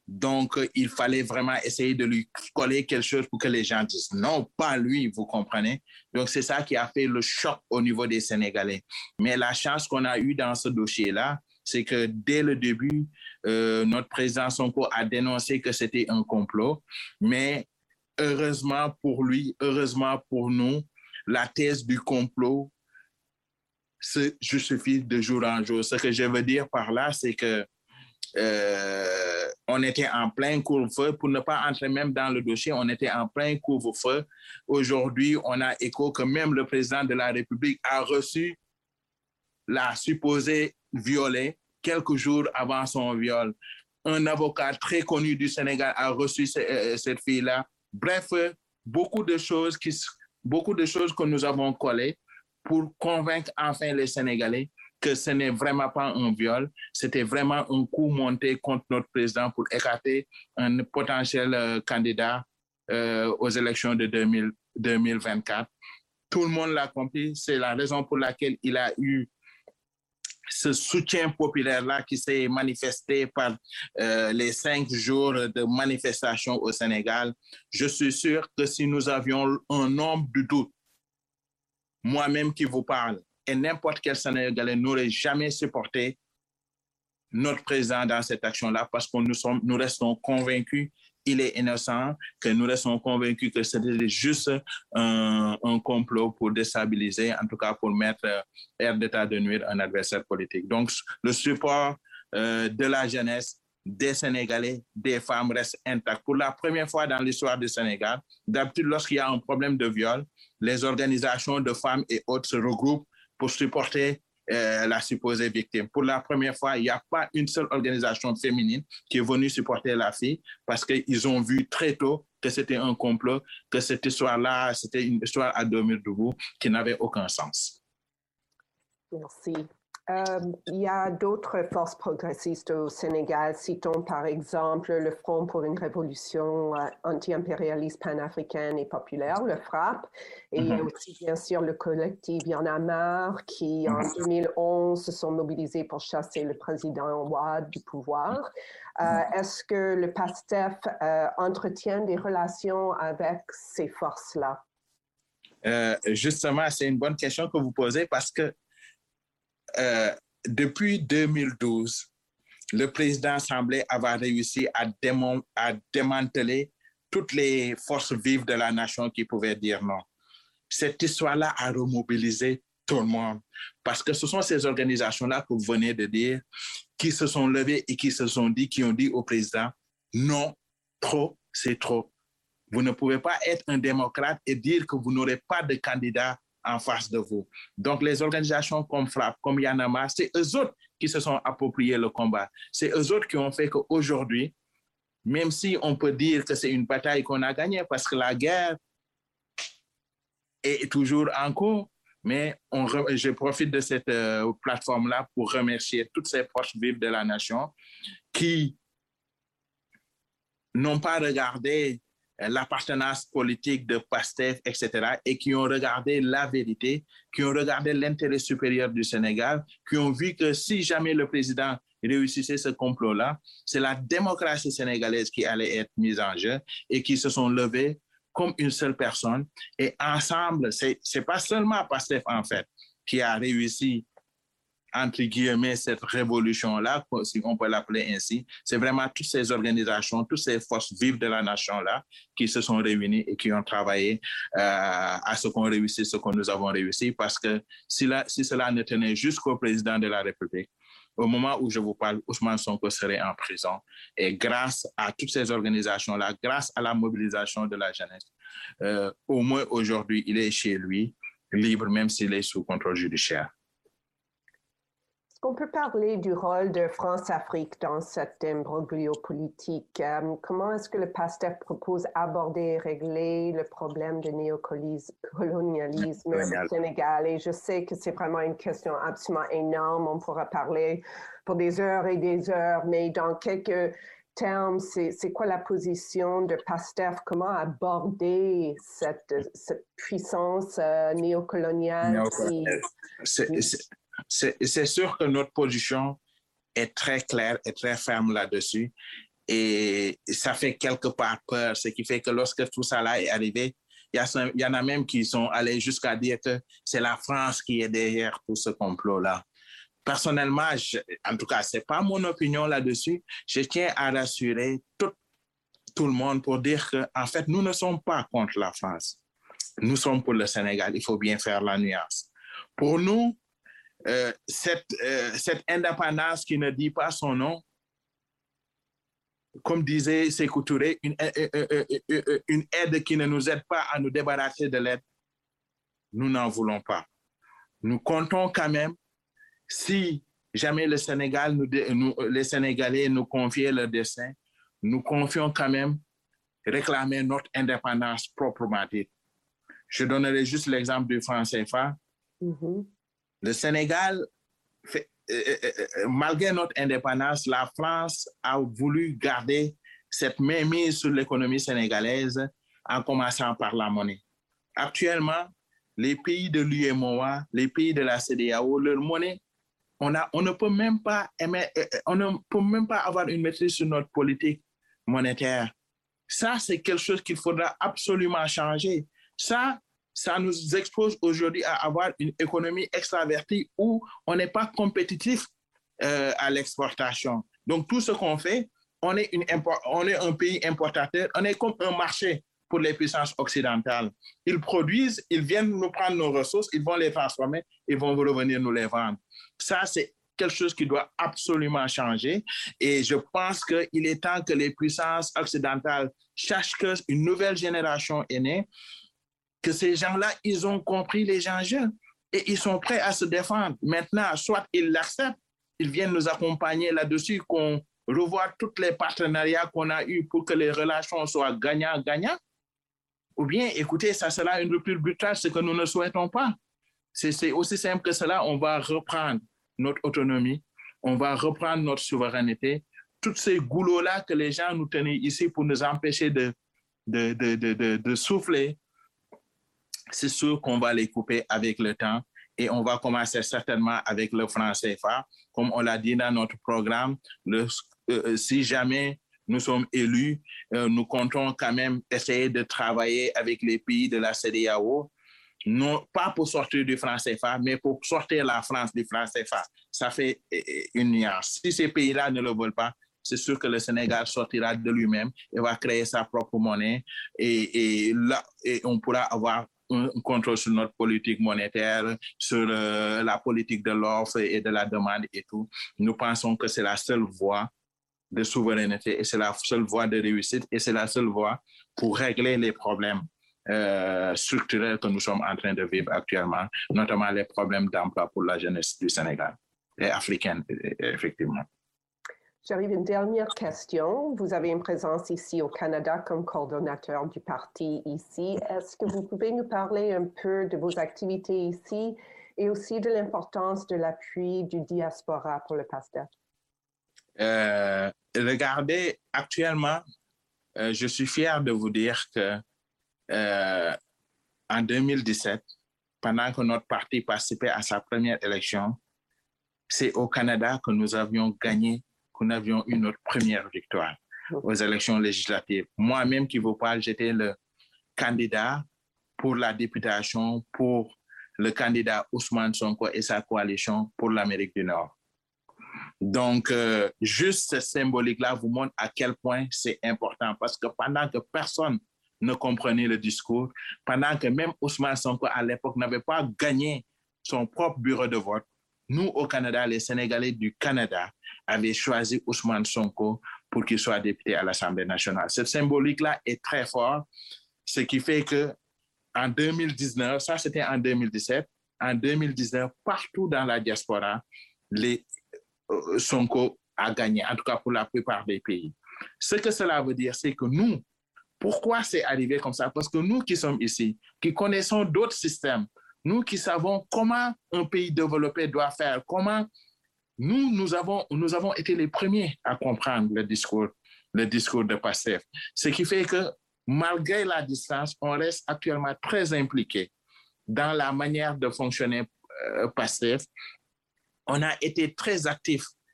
Donc, il fallait vraiment essayer de lui coller quelque chose pour que les gens disent non, pas lui, vous comprenez? Donc, c'est ça qui a fait le choc au niveau des Sénégalais. Mais la chance qu'on a eue dans ce dossier-là, c'est que dès le début, euh, notre président Sonko a dénoncé que c'était un complot. Mais heureusement pour lui, heureusement pour nous, la thèse du complot se justifie de jour en jour. Ce que je veux dire par là, c'est que Euh, on était en plein couvre-feu. Pour ne pas entrer même dans le dossier, on était en plein couvre-feu. Aujourd'hui, on a écho que même le président de la République a reçu la supposée violée quelques jours avant son viol. Un avocat très connu du Sénégal a reçu cette fille-là. Bref, beaucoup de choses, qui, beaucoup de choses que nous avons collées pour convaincre enfin les Sénégalais que ce n'est vraiment pas un viol, c'était vraiment un coup monté contre notre président pour écarter un potentiel euh, candidat euh, aux élections de deux mille, deux mille vingt-quatre. Tout le monde l'a compris, c'est la raison pour laquelle il a eu ce soutien populaire-là qui s'est manifesté par euh, les cinq jours de manifestation au Sénégal. Je suis sûr que si nous avions un nombre de doutes, moi-même qui vous parle, et n'importe quel Sénégalais n'aurait jamais supporté notre président dans cette action-là parce que nous, sommes, nous restons convaincus qu'il est innocent, que nous restons convaincus que c'était juste un, un complot pour déstabiliser, en tout cas pour mettre hors d'état de nuire un adversaire politique. Donc, le support euh, de la jeunesse, des Sénégalais, des femmes reste intact. Pour la première fois dans l'histoire du Sénégal, d'habitude, lorsqu'il y a un problème de viol, les organisations de femmes et autres se regroupent pour supporter euh, la supposée victime. Pour la première fois, il n'y a pas une seule organisation féminine qui est venue supporter la fille parce qu'ils ont vu très tôt que c'était un complot, que cette histoire-là, c'était une histoire à dormir debout qui n'avait aucun sens. Merci. Euh, il y a d'autres forces progressistes au Sénégal, citons par exemple le Front pour une révolution euh, anti-impérialiste panafricaine et populaire, le FRAPP, et mm-hmm. il y a aussi bien sûr le collectif Y en a marre qui en mm-hmm. deux mille onze se sont mobilisés pour chasser le président Wade du pouvoir. Euh, mm-hmm. Est-ce que le PASTEF euh, entretient des relations avec ces forces-là? Euh, justement, c'est une bonne question que vous posez parce que Euh, depuis deux mille douze, le président semblait avoir réussi à, démon- à démanteler toutes les forces vives de la nation qui pouvaient dire non. Cette histoire-là a remobilisé tout le monde parce que ce sont ces organisations-là que vous venez de dire qui se sont levées et qui se sont dit, qui ont dit au président non, trop, c'est trop. Vous ne pouvez pas être un démocrate et dire que vous n'aurez pas de candidat en face de vous. Donc, les organisations comme FRAPP, comme Y en a marre, c'est eux autres qui se sont appropriés le combat. C'est eux autres qui ont fait qu'aujourd'hui, même si on peut dire que c'est une bataille qu'on a gagnée parce que la guerre est toujours en cours, mais on, je profite de cette euh, plateforme-là pour remercier toutes ces forces vives de la nation qui n'ont pas regardé l'appartenance politique de PASTEF, et cetera, et qui ont regardé la vérité, qui ont regardé l'intérêt supérieur du Sénégal, qui ont vu que si jamais le président réussissait ce complot-là, c'est la démocratie sénégalaise qui allait être mise en jeu et qui se sont levés comme une seule personne. Et ensemble, c'est, c'est pas seulement PASTEF, en fait, qui a réussi entre guillemets, cette révolution-là, si on peut l'appeler ainsi, c'est vraiment toutes ces organisations, toutes ces forces vives de la nation-là qui se sont réunies et qui ont travaillé euh, à ce qu'on réussisse, ce que nous avons réussi, parce que si, la, si cela ne tenait jusqu'au président de la République, au moment où je vous parle, Ousmane Sonko serait en prison. Et grâce à toutes ces organisations-là, grâce à la mobilisation de la jeunesse, euh, au moins aujourd'hui, il est chez lui, libre, même s'il est sous contrôle judiciaire. On peut parler du rôle de France-Afrique dans cet imbroglio politique. Euh, comment est-ce que le PASTEF propose aborder et régler le problème de néocolonialisme au Sénégal? Et je sais que c'est vraiment une question absolument énorme. On pourra parler pour des heures et des heures, mais dans quelques termes, c'est, c'est quoi la position de PASTEF? Comment aborder cette, cette puissance euh, néocoloniale? Néocoloniale. C'est, c'est... C'est, c'est sûr que notre position est très claire et très ferme là-dessus. Et ça fait quelque part peur, ce qui fait que lorsque tout ça là est arrivé, il y, y en a même qui sont allés jusqu'à dire que c'est la France qui est derrière tout ce complot-là. Personnellement, je, en tout cas, ce n'est pas mon opinion là-dessus. Je tiens à rassurer tout, tout le monde pour dire qu'en fait, nous ne sommes pas contre la France. Nous sommes pour le Sénégal. Il faut bien faire la nuance. Pour nous, euh, cette, euh, cette indépendance qui ne dit pas son nom, comme disait Sékou Touré, une, une aide qui ne nous aide pas à nous débarrasser de l'aide, nous n'en voulons pas. Nous comptons quand même, si jamais le Sénégal, nous, nous, les Sénégalais nous confiaient leur destin, nous confions quand même réclamer notre indépendance proprement dite. Je donnerai juste l'exemple du franc C F A. Mm-hmm. Le Sénégal fait, Euh, euh, malgré notre indépendance, la France a voulu garder cette mainmise sur l'économie sénégalaise en commençant par la monnaie. Actuellement, les pays de l'U E M O A, les pays de la C E D E A O, leur monnaie, on, a, on, ne peut même pas aimer, on ne peut même pas avoir une maîtrise sur notre politique monétaire. Ça, c'est quelque chose qu'il faudra absolument changer. Ça, ça nous expose aujourd'hui à avoir une économie extravertie où on n'est pas compétitif euh, à l'exportation. Donc, tout ce qu'on fait, on est, une, on est un pays importateur, on est comme un marché pour les puissances occidentales. Ils produisent, ils viennent nous prendre nos ressources, ils vont les transformer, ils vont revenir nous les vendre. Ça, c'est quelque chose qui doit absolument changer. Et je pense qu'il est temps que les puissances occidentales sachent qu'une nouvelle génération est née, que ces gens-là, ils ont compris les enjeux et ils sont prêts à se défendre. Maintenant, soit ils l'acceptent, ils viennent nous accompagner là-dessus, qu'on revoie tous les partenariats qu'on a eus pour que les relations soient gagnant-gagnant, ou bien, écoutez, ça sera une rupture brutale, ce que nous ne souhaitons pas. C'est, c'est aussi simple que cela, on va reprendre notre autonomie, on va reprendre notre souveraineté, tous ces goulots-là que les gens nous tenaient ici pour nous empêcher de, de, de, de, de, de souffler, c'est sûr qu'on va les couper avec le temps et on va commencer certainement avec le franc C F A. Comme on l'a dit dans notre programme, le, euh, si jamais nous sommes élus, euh, nous comptons quand même essayer de travailler avec les pays de la C E D E A O, non pas pour sortir du franc C F A, mais pour sortir la France du franc C F A. Ça fait une nuance. Si ces pays-là ne le veulent pas, c'est sûr que le Sénégal sortira de lui-même et va créer sa propre monnaie et, et là, et on pourra avoir un contrôle sur notre politique monétaire, sur euh, la politique de l'offre et de la demande et tout. Nous pensons que c'est la seule voie de souveraineté et c'est la seule voie de réussite et c'est la seule voie pour régler les problèmes euh, structurels que nous sommes en train de vivre actuellement, notamment les problèmes d'emploi pour la jeunesse du Sénégal et africaine, effectivement. J'arrive à une dernière question. Vous avez une présence ici au Canada comme coordonnateur du parti ici. Est-ce que vous pouvez nous parler un peu de vos activités ici et aussi de l'importance de l'appui du diaspora pour le PASTEF? Euh, regardez, actuellement, euh, je suis fier de vous dire que euh, en deux mille dix-sept, pendant que notre parti participait à sa première élection, c'est au Canada que nous avions gagné, que nous avions eu notre première victoire aux élections législatives. Moi-même qui vous parle, j'étais le candidat pour la députation pour le candidat Ousmane Sonko et sa coalition pour l'Amérique du Nord. Donc, euh, juste ce symbolique-là vous montre à quel point c'est important parce que pendant que personne ne comprenait le discours, pendant que même Ousmane Sonko à l'époque n'avait pas gagné son propre bureau de vote, nous au Canada, les Sénégalais du Canada avaient choisi Ousmane Sonko pour qu'il soit député à l'Assemblée nationale. Ce symbolique-là est très fort, ce qui fait que en deux mille dix-neuf, ça c'était en deux mille dix-sept, en deux mille dix-neuf, partout dans la diaspora, les euh, Sonko a gagné, en tout cas pour la plupart des pays. Ce que cela veut dire, c'est que nous, pourquoi c'est arrivé comme ça? Parce que nous qui sommes ici, qui connaissons d'autres systèmes, nous qui savons comment un pays développé doit faire, comment nous, nous avons, nous avons été les premiers à comprendre le discours, le discours de PASTEF. Ce qui fait que malgré la distance, on reste actuellement très impliqué dans la manière de fonctionner euh, PASTEF. On a été très actifs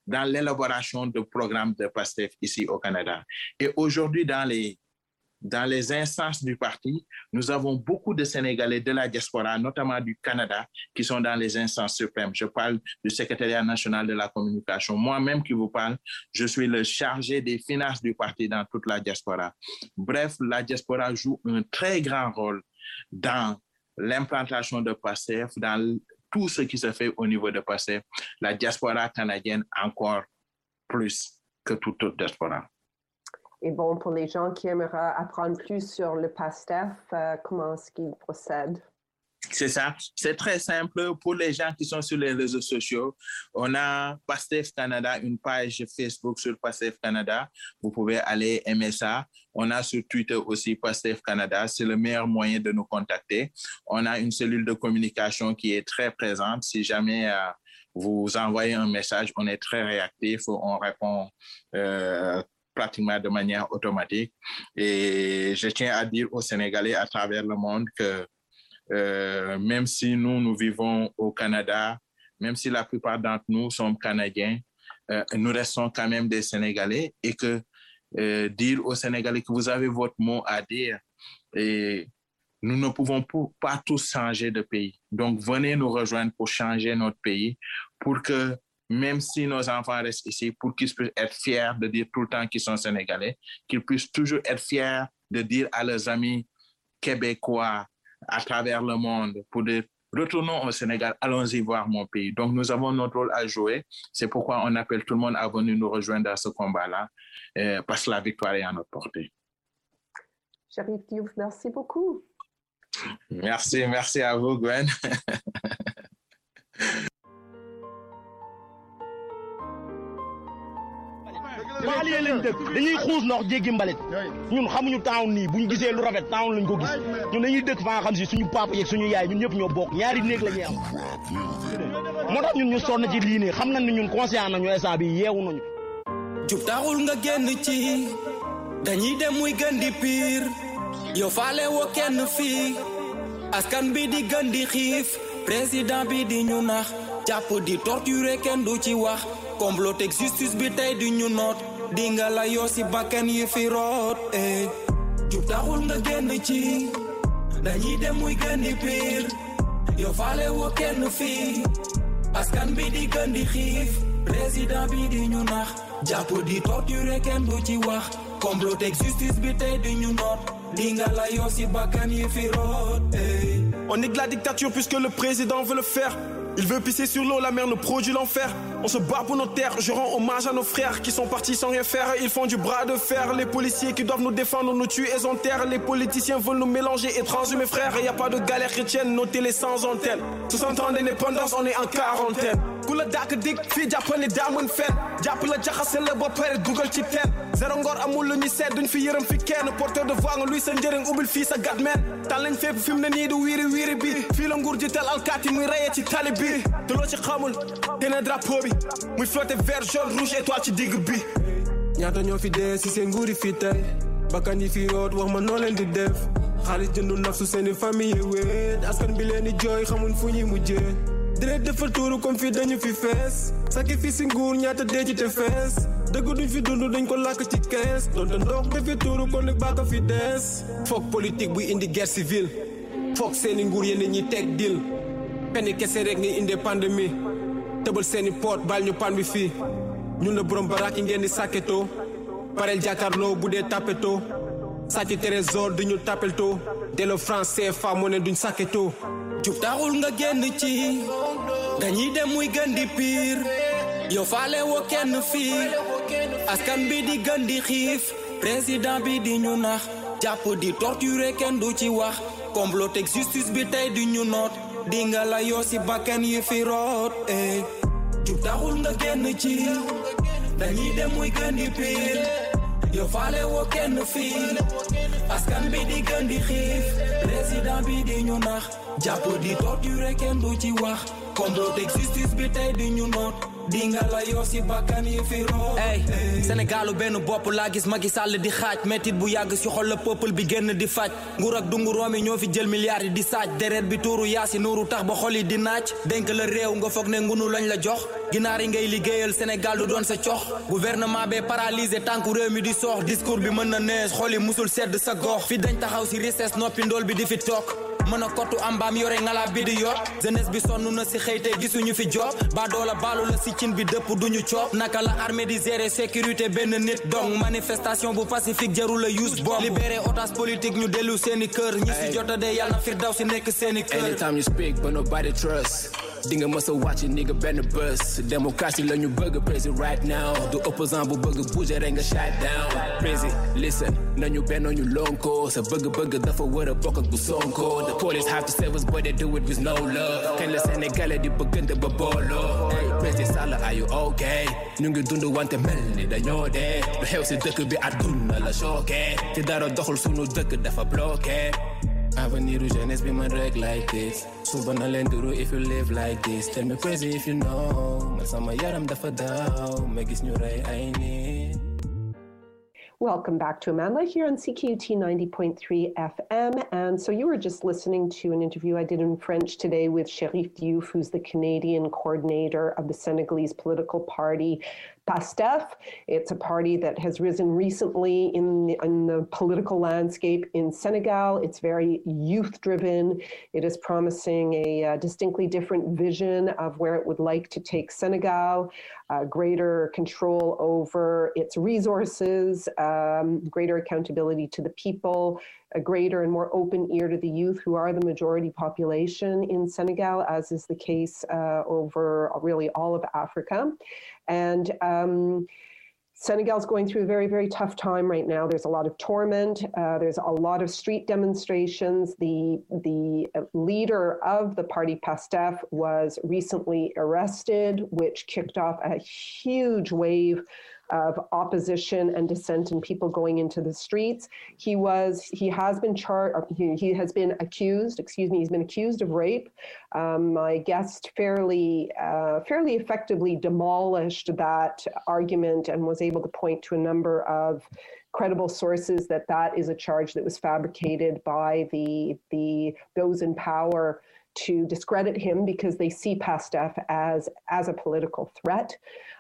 dans l'élaboration de programmes de PASTEF ici au Canada. Et aujourd'hui, dans les, dans les instances du parti, nous avons beaucoup de Sénégalais de la diaspora, notamment du Canada, qui sont dans les instances suprêmes. Je parle du secrétariat national de la communication. Moi-même qui vous parle, je suis le chargé des finances du parti dans toute la diaspora. Bref, la diaspora joue un très grand rôle dans l'implantation de PASTEF, dans tout ce qui se fait au niveau de PASTEF. La diaspora canadienne encore plus que toute autre diaspora. Et bon, pour les gens qui aimeraient apprendre plus sur le PASTEF, euh, comment est-ce qu'ils procèdent? C'est ça. C'est très simple. Pour les gens qui sont sur les réseaux sociaux, on a PASTEF Canada, une page Facebook sur PASTEF Canada. Vous pouvez aller aimer ça. On a sur Twitter aussi PASTEF Canada. C'est le meilleur moyen de nous contacter. On a une cellule de communication qui est très présente. Si jamais euh, vous envoyez un message, on est très réactif. On répond euh, pratiquement de manière automatique. Et je tiens à dire aux Sénégalais à travers le monde que euh, même si nous, nous vivons au Canada, même si la plupart d'entre nous sont Canadiens, euh, nous restons quand même des Sénégalais et que euh, dire aux Sénégalais que vous avez votre mot à dire et nous ne pouvons pas tous changer de pays. Donc, venez nous rejoindre pour changer notre pays, pour que même si nos enfants restent ici, pour qu'ils puissent être fiers de dire tout le temps qu'ils sont Sénégalais, qu'ils puissent toujours être fiers de dire à leurs amis québécois à travers le monde, pour dire retournons au Sénégal, allons-y voir mon pays. Donc, nous avons notre rôle à jouer. C'est pourquoi on appelle tout le monde à venir nous rejoindre dans ce combat-là, euh, parce que la victoire est à notre portée. Cherif Diouf, merci beaucoup. Merci, merci à vous, Gwen. Baaliye lañ dëkk dañuy xuus ndox jéggi mbalit ñun xamuñu town nii bu ñu gisee lu rafet town lañ ko gis ñun dañuy dëkk fa nga xam si suñu papa yeeg suñu yaay ñun ñëpp ñoo bokk ñaari néeg la ñuy am moo tax ñun ñu sonn ci lii nii xam nañ ne ñun conscient nañu instant bi yeewu nañu jub taxul nga génn ci dañuy dem muy gën di piir yow faale woo kenn fii askan bi di gën di xiif président bi di ñu nax jàpp di torturer kenn du ci wax complot ak justice bi tey di ñu noot dinga la yoo si bakkan yi fi root eh jub taxul nga génn ci dañuy dem muy gën di piir yow faale woo kenn fii askan bi di gën di xiif président bi di ñu nax jàpp di torturer kenn du ci wax complot ak justice bi tey di ñu noot dinga la yoo si bakkan yi fi root eh On est de la dictature puisque le président veut le faire. Il veut pisser sur l'eau, la mer nous produit l'enfer. On se bat pour nos terres, je rends hommage à nos frères qui sont partis sans rien faire. Ils font du bras de fer, les policiers qui doivent nous défendre nous tuent et enterrent. Les politiciens veulent nous mélanger et transhumer frères. Et y a pas de galère chrétienne, nos télés sans antenne. soixante ans d'indépendance, on est en quarantaine. Kula dak dik fi jappane damun fen japp la jaxassel la ba pare google ci ten zéro ngor amul lu ñu sét duñ fi yërem fi kenn porteur de voix nga luy sa njëriñ ubil fi sa gatmen tan lañ fépp fim ne ni du wiri wiri bi fi la nguur jital alkati muy rayé ci tali bi te lo ci xamul dene drapeau bi muy flotter vert jaune rouge étoile ci digg bi ñaata ñoo fi dé ci seen nguuri fi tay bakkan yi fi root wax ma no leen di def xaalis jëndu nafsu seeni famille wéet askan bi leen di jooy xamul fu ñuy mujjee deret defal tuuru comme fii dañu fi fees sacrifice nguur ñaata dee ci te fees dëgg duñ fi dund dañ ko làkk ci kees donte ndox defi tuuru kon nag baa ko fi dees foog politique buy indi guerre civile foog seeni nguur yéen ñi teg dil penn kese rek ngi indi pandémie tëbal seeni poot baal ñu pan bi fii ñun la borom baraak yi ngeen di sàkketoo pareel jàkkaarloo bu dee tapetoo sàcc trésor duñu tapeltoo delloo français fa moo ne duñ sàkketoo jub taxul nga génn ci dañuy dem muy gën di piir yow faale woo kenn fii askan bi di gën di xiif président bi di ñu nax jàpp di torturer kenn du ci wax complot ak justice bi tey di ñu noot dinga la yoo si bakkan yi fi root eh jub taxul nga génn ci dañuy dem muy gën di piir yow faale woo kenn fii askan bi di gën di xiif président bi di ñu nax jàpp di torture kenn du ci wax complot ak justice bi tey di ñu noot dinga la yoo si bakkan yi fi roo ey Sénégalu benn bopp laa gis Macky Sall di xaaj métit bu yàgg si xol la peuple bi génn di faj nguur ak dungu roomi ñoo fi jël milliards yi di saaj deret bi tuuru yaasi nuuru tax ba xol yi di naaj dénk la réew nga foog ne ngunu lañ la jox ginaar yi ngay liggéeyal Sénégal du doon sa cox gouvernement bee paralysé tànku réew mi di soox discours bi mën na nees xol yi musul sedd sa gox fi dañ taxaw si richesse noppi ndool bi di fi toog mën a kottu ambaam yore ngala bi di yor jeunesse bi sonn na si xëyte gisuñu fi job ba doola baalu la si cin bi dëpp duñu coob naka la armée di gérer sécurité benn nit donc manifestation bu pacifique jarul la use bomb libéré otage politique ñu dellu seeni kër ñi si jota de yàlla na firdaw si nekk seeni kër anytime you speak but nobody trust dinga mësa wàcc nigga benn bus démocratie la ñu bëgg président right now du opposant bu bëgg bouger rek nga shut down président listen nañu benno ñu lonko sa bëgg-bëgg dafa war a bokk ak bu Sonko the police have to save us but they do it with no love kañ la Sénégalais di bëggante ba booloo hey président Sall are you okay ñu ngi dund wante mel ni dañoo dee lu xew si dëkk bi àdduna la choqué te dara doxul sunu dëkk dafa bloqué avenir u jeunesse be man reg like this suba na leen duru if you live like this tell me crazy if you know man sama yaram dafa daw ma gis ñu rey ay nit. Welcome back to Amandla here on C K U T ninety point three F M. And so you were just listening to an interview I did in French today with Cherif Diouf, who's the Canadian coordinator of the Senegalese political party PASTEF. It's a party that has risen recently in the, in the political landscape in Senegal. It's very youth-driven. It is promising a uh, distinctly different vision of where it would like to take Senegal, uh, greater control over its resources, um, greater accountability to the people, a greater and more open ear to the youth, who are the majority population in Senegal, as is the case uh, over really all of Africa. And um, Senegal's going through a very, very tough time right now. There's a lot of torment. Uh, there's a lot of street demonstrations. The, the leader of the party, PASTEF, was recently arrested, which kicked off a huge wave of opposition and dissent and people going into the streets. He was, he has been charged, he, he has been accused, excuse me, he's been accused of rape. Um, my guest fairly, uh, fairly effectively demolished that argument and was able to point to a number of credible sources that that is a charge that was fabricated by the, the those in power to discredit him because they see PASTEF as, as a political threat.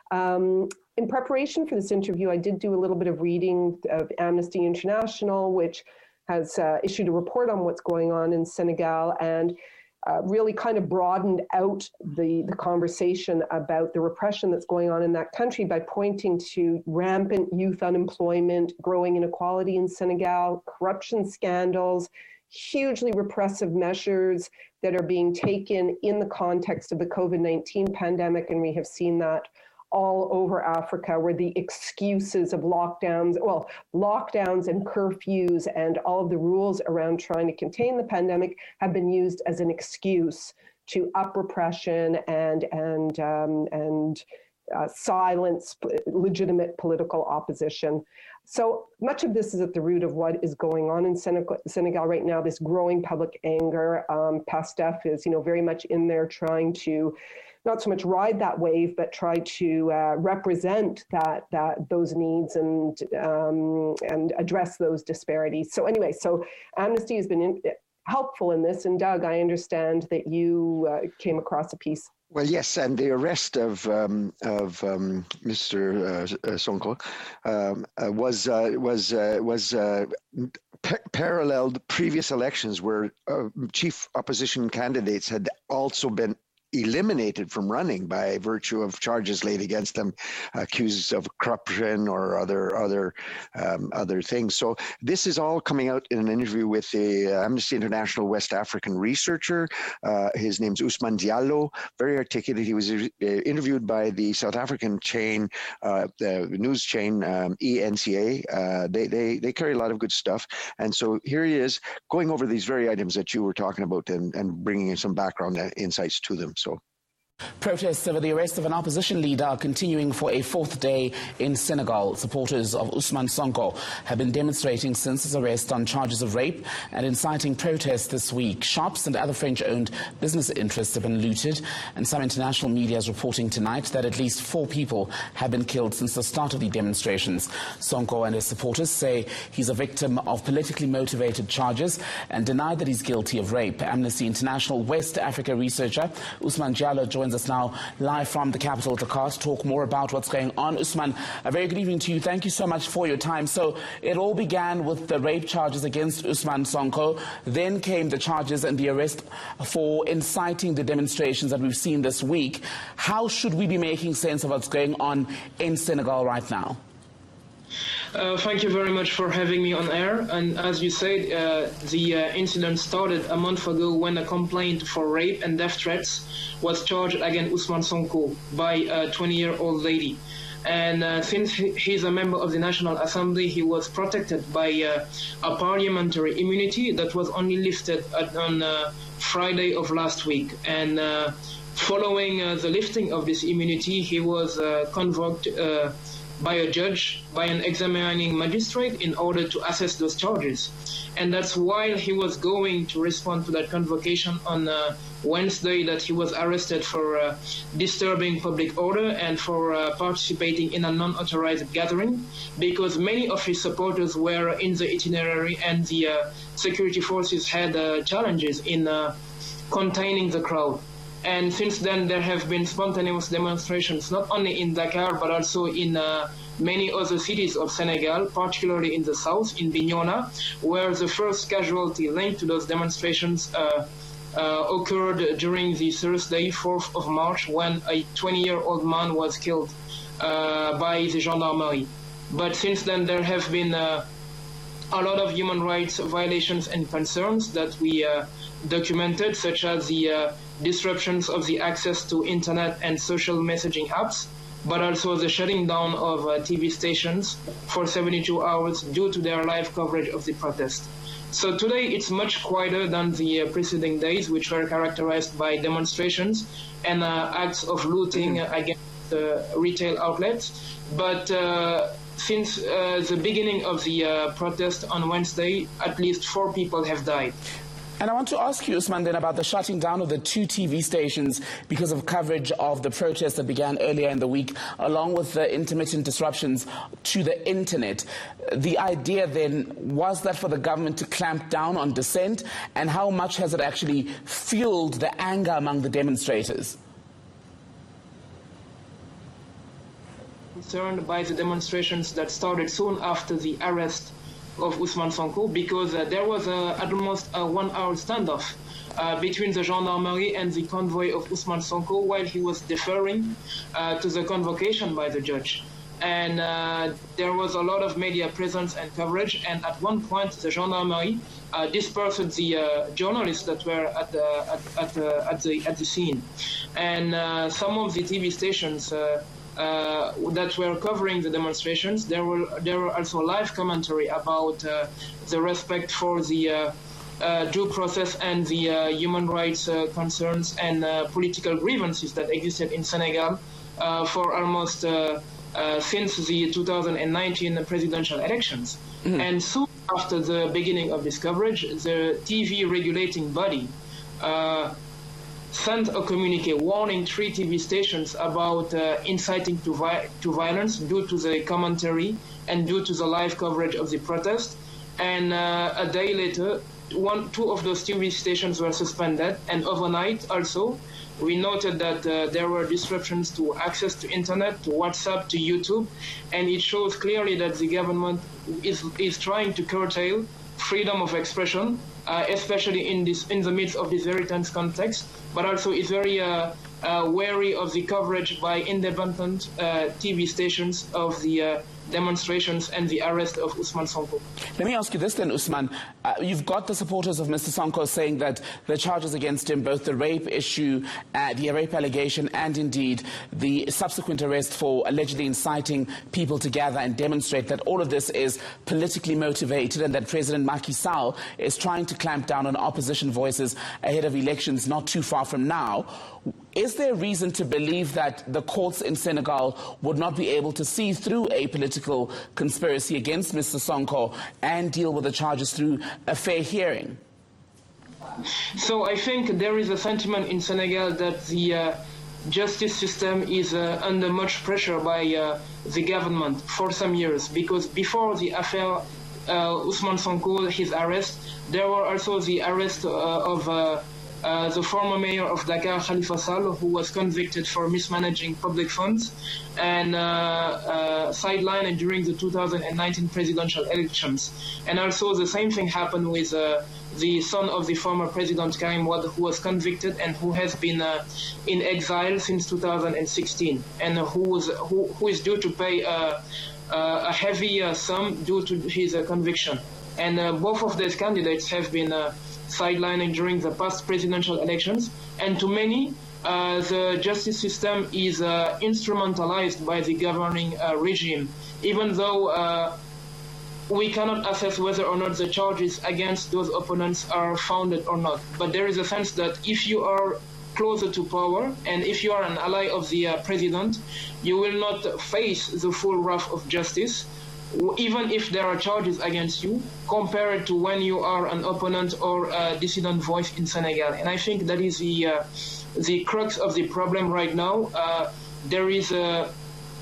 Um, in preparation for this interview, I did do a little bit of reading of Amnesty International, which has uh, issued a report on what's going on in Senegal, and uh, really kind of broadened out the, the conversation about the repression that's going on in that country by pointing to rampant youth unemployment, growing inequality in Senegal, corruption scandals, hugely repressive measures that are being taken in the context of the COVID nineteen pandemic, and we have seen that all over Africa, where the excuses of lockdowns, well, lockdowns and curfews and all of the rules around trying to contain the pandemic have been used as an excuse to up repression and and um, and uh, silence legitimate political opposition. So much of this is at the root of what is going on in Senegal, Senegal right now, this growing public anger. Um, PASTEF is, you know, very much in there trying to not so much ride that wave, but try to uh, represent that that those needs and um, and address those disparities. So anyway, so Amnesty has been in, helpful in this. And Doug, I understand that you uh, came across a piece. Well, yes, and the arrest of um, of um, Mister Uh, Sonko um, uh, was uh, was uh, was uh, pa- paralleled previous elections where uh, chief opposition candidates had also been eliminated from running by virtue of charges laid against them, accused of corruption or other other um, other things. So this is all coming out in an interview with the Amnesty International West African researcher. Uh, his name's Ousmane Diallo, very articulate. He was uh, interviewed by the South African chain, uh, the news chain um, E N C A. Uh, they they they carry a lot of good stuff, and so here he is going over these very items that you were talking about and and bringing in some background insights to them. So, Protests over the arrest of an opposition leader are continuing for a fourth day in Senegal. Supporters of Ousmane Sonko have been demonstrating since his arrest on charges of rape and inciting protests this week. Shops and other French-owned business interests have been looted, and some international media is reporting tonight that at least four people have been killed since the start of the demonstrations. Sonko and his supporters say he's a victim of politically motivated charges and deny that he's guilty of rape. Amnesty International West Africa researcher Ousmane Diallo joins us now live from the capital, Dakar, to talk more about what's going on. Ousmane, a very good evening to you. Thank you so much for your time. So it all began with the rape charges against Ousmane Sonko. Then came the charges and the arrest for inciting the demonstrations that we've seen this week. How should we be making sense of what's going on in Senegal right now? Uh, thank you very much for having me on air. And as you said, uh, the uh, incident started a month ago when a complaint for rape and death threats was charged against Ousmane Sonko by a twenty-year-old lady. And uh, since he's a member of the National Assembly, he was protected by uh, a parliamentary immunity that was only lifted at, on uh, Friday of last week. And uh, following uh, the lifting of this immunity, he was uh, convoked uh, by a judge, by an examining magistrate, in order to assess those charges. And that's while he was going to respond to that convocation on uh, Wednesday that he was arrested for uh, disturbing public order and for uh, participating in a non-authorized gathering, because many of his supporters were in the itinerary and the uh, security forces had uh, challenges in uh, containing the crowd. And since then, there have been spontaneous demonstrations, not only in Dakar, but also in uh, many other cities of Senegal, particularly in the south, in Bignona, where the first casualty linked to those demonstrations uh, uh, occurred during the Thursday, fourth of March, when a twenty-year-old man was killed uh, by the gendarmerie. But since then, there have been uh, a lot of human rights violations and concerns that we uh, documented, such as the uh, disruptions of the access to internet and social messaging apps, but also the shutting down of uh, T V stations for seventy-two hours due to their live coverage of the protest. So today it's much quieter than the uh, preceding days, which were characterized by demonstrations and uh, acts of looting uh, against uh, retail outlets. But uh, since uh, the beginning of the uh, protest on Wednesday, at least four people have died. And I want to ask you, Ousmane, then about the shutting down of the two T V stations because of coverage of the protests that began earlier in the week, along with the intermittent disruptions to the internet. The idea then was that for the government to clamp down on dissent, and how much has it actually fueled the anger among the demonstrators? Concerned by the demonstrations that started soon after the arrest of Ousmane Sonko, because uh, there was uh, at almost a one-hour standoff uh, between the gendarmerie and the convoy of Ousmane Sonko while he was deferring uh, to the convocation by the judge. And uh, there was a lot of media presence and coverage, and at one point the gendarmerie uh, dispersed the uh, journalists that were at the, at, at, uh, at, the, at the scene. And uh, some of the T V stations uh, Uh, that were covering the demonstrations, there were there were also live commentary about uh, the respect for the uh, uh, due process and the uh, human rights uh, concerns and uh, political grievances that existed in Senegal uh, for almost uh, uh, since the two thousand nineteen presidential elections. Mm-hmm. And soon after the beginning of this coverage, the T V regulating body uh, sent a communique warning three T V stations about uh, inciting to, vi to violence due to the commentary and due to the live coverage of the protest. And uh, a day later, one, two of those T V stations were suspended. And overnight also, we noted that uh, there were disruptions to access to internet, to WhatsApp, to YouTube. And it shows clearly that the government is, is trying to curtail freedom of expression, uh, especially in this in the midst of this very tense context, but also is very uh, uh, wary of the coverage by independent uh, T V stations of the uh, demonstrations and the arrest of Ousmane Sonko. Let me ask you this then, Ousmane. Uh, you've got the supporters of Mister Sonko saying that the charges against him, both the rape issue, uh, the rape allegation, and indeed the subsequent arrest for allegedly inciting people to gather and demonstrate, that all of this is politically motivated and that President Macky Sall is trying to clamp down on opposition voices ahead of elections not too far from now. Is there reason to believe that the courts in Senegal would not be able to see through a political conspiracy against Mister Sonko and deal with the charges through a fair hearing? So I think there is a sentiment in Senegal that the uh, justice system is uh, under much pressure by uh, the government for some years, because before the affair uh, Ousmane Sonko, his arrest, there were also the arrest uh, of uh, uh, the former mayor of Dakar, Khalifa Sall, who was convicted for mismanaging public funds and uh, uh, sidelined during the two thousand nineteen presidential elections. And also the same thing happened with uh, the son of the former president, Karim Wade, who was convicted and who has been uh, in exile since two thousand sixteen, and who, was, who, who is due to pay uh, uh, a heavy uh, sum due to his uh, conviction. And uh, both of these candidates have been uh, sidelining during the past presidential elections, and to many, uh, the justice system is uh, instrumentalized by the governing uh, regime, even though uh, we cannot assess whether or not the charges against those opponents are founded or not. But there is a sense that if you are closer to power and if you are an ally of the uh, president, you will not face the full wrath of justice, even if there are charges against you, compared to when you are an opponent or a dissident voice in Senegal. And I think that is the, uh, the crux of the problem right now. Uh, there is a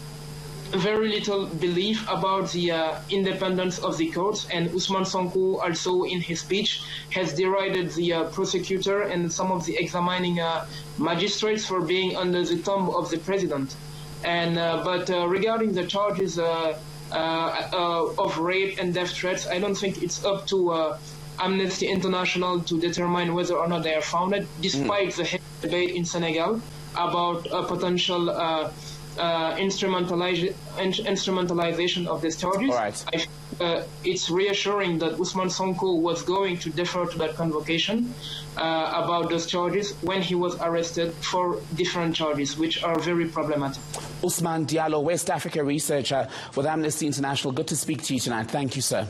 very little belief about the uh, independence of the courts, and Ousmane Sonko also in his speech has derided the uh, prosecutor and some of the examining uh, magistrates for being under the thumb of the president. And uh, but uh, regarding the charges uh, uh, uh, of rape and death threats, I don't think it's up to uh, Amnesty International to determine whether or not they are founded, despite mm. the heavy debate in Senegal about a potential uh, Uh, instrumentaliz instrumentalization of these charges. Right. I, uh, it's reassuring that Ousmane Sonko was going to defer to that convocation uh, about those charges when he was arrested for different charges, which are very problematic. Ousmane Diallo, West Africa researcher with Amnesty International. Good to speak to you tonight. Thank you, sir.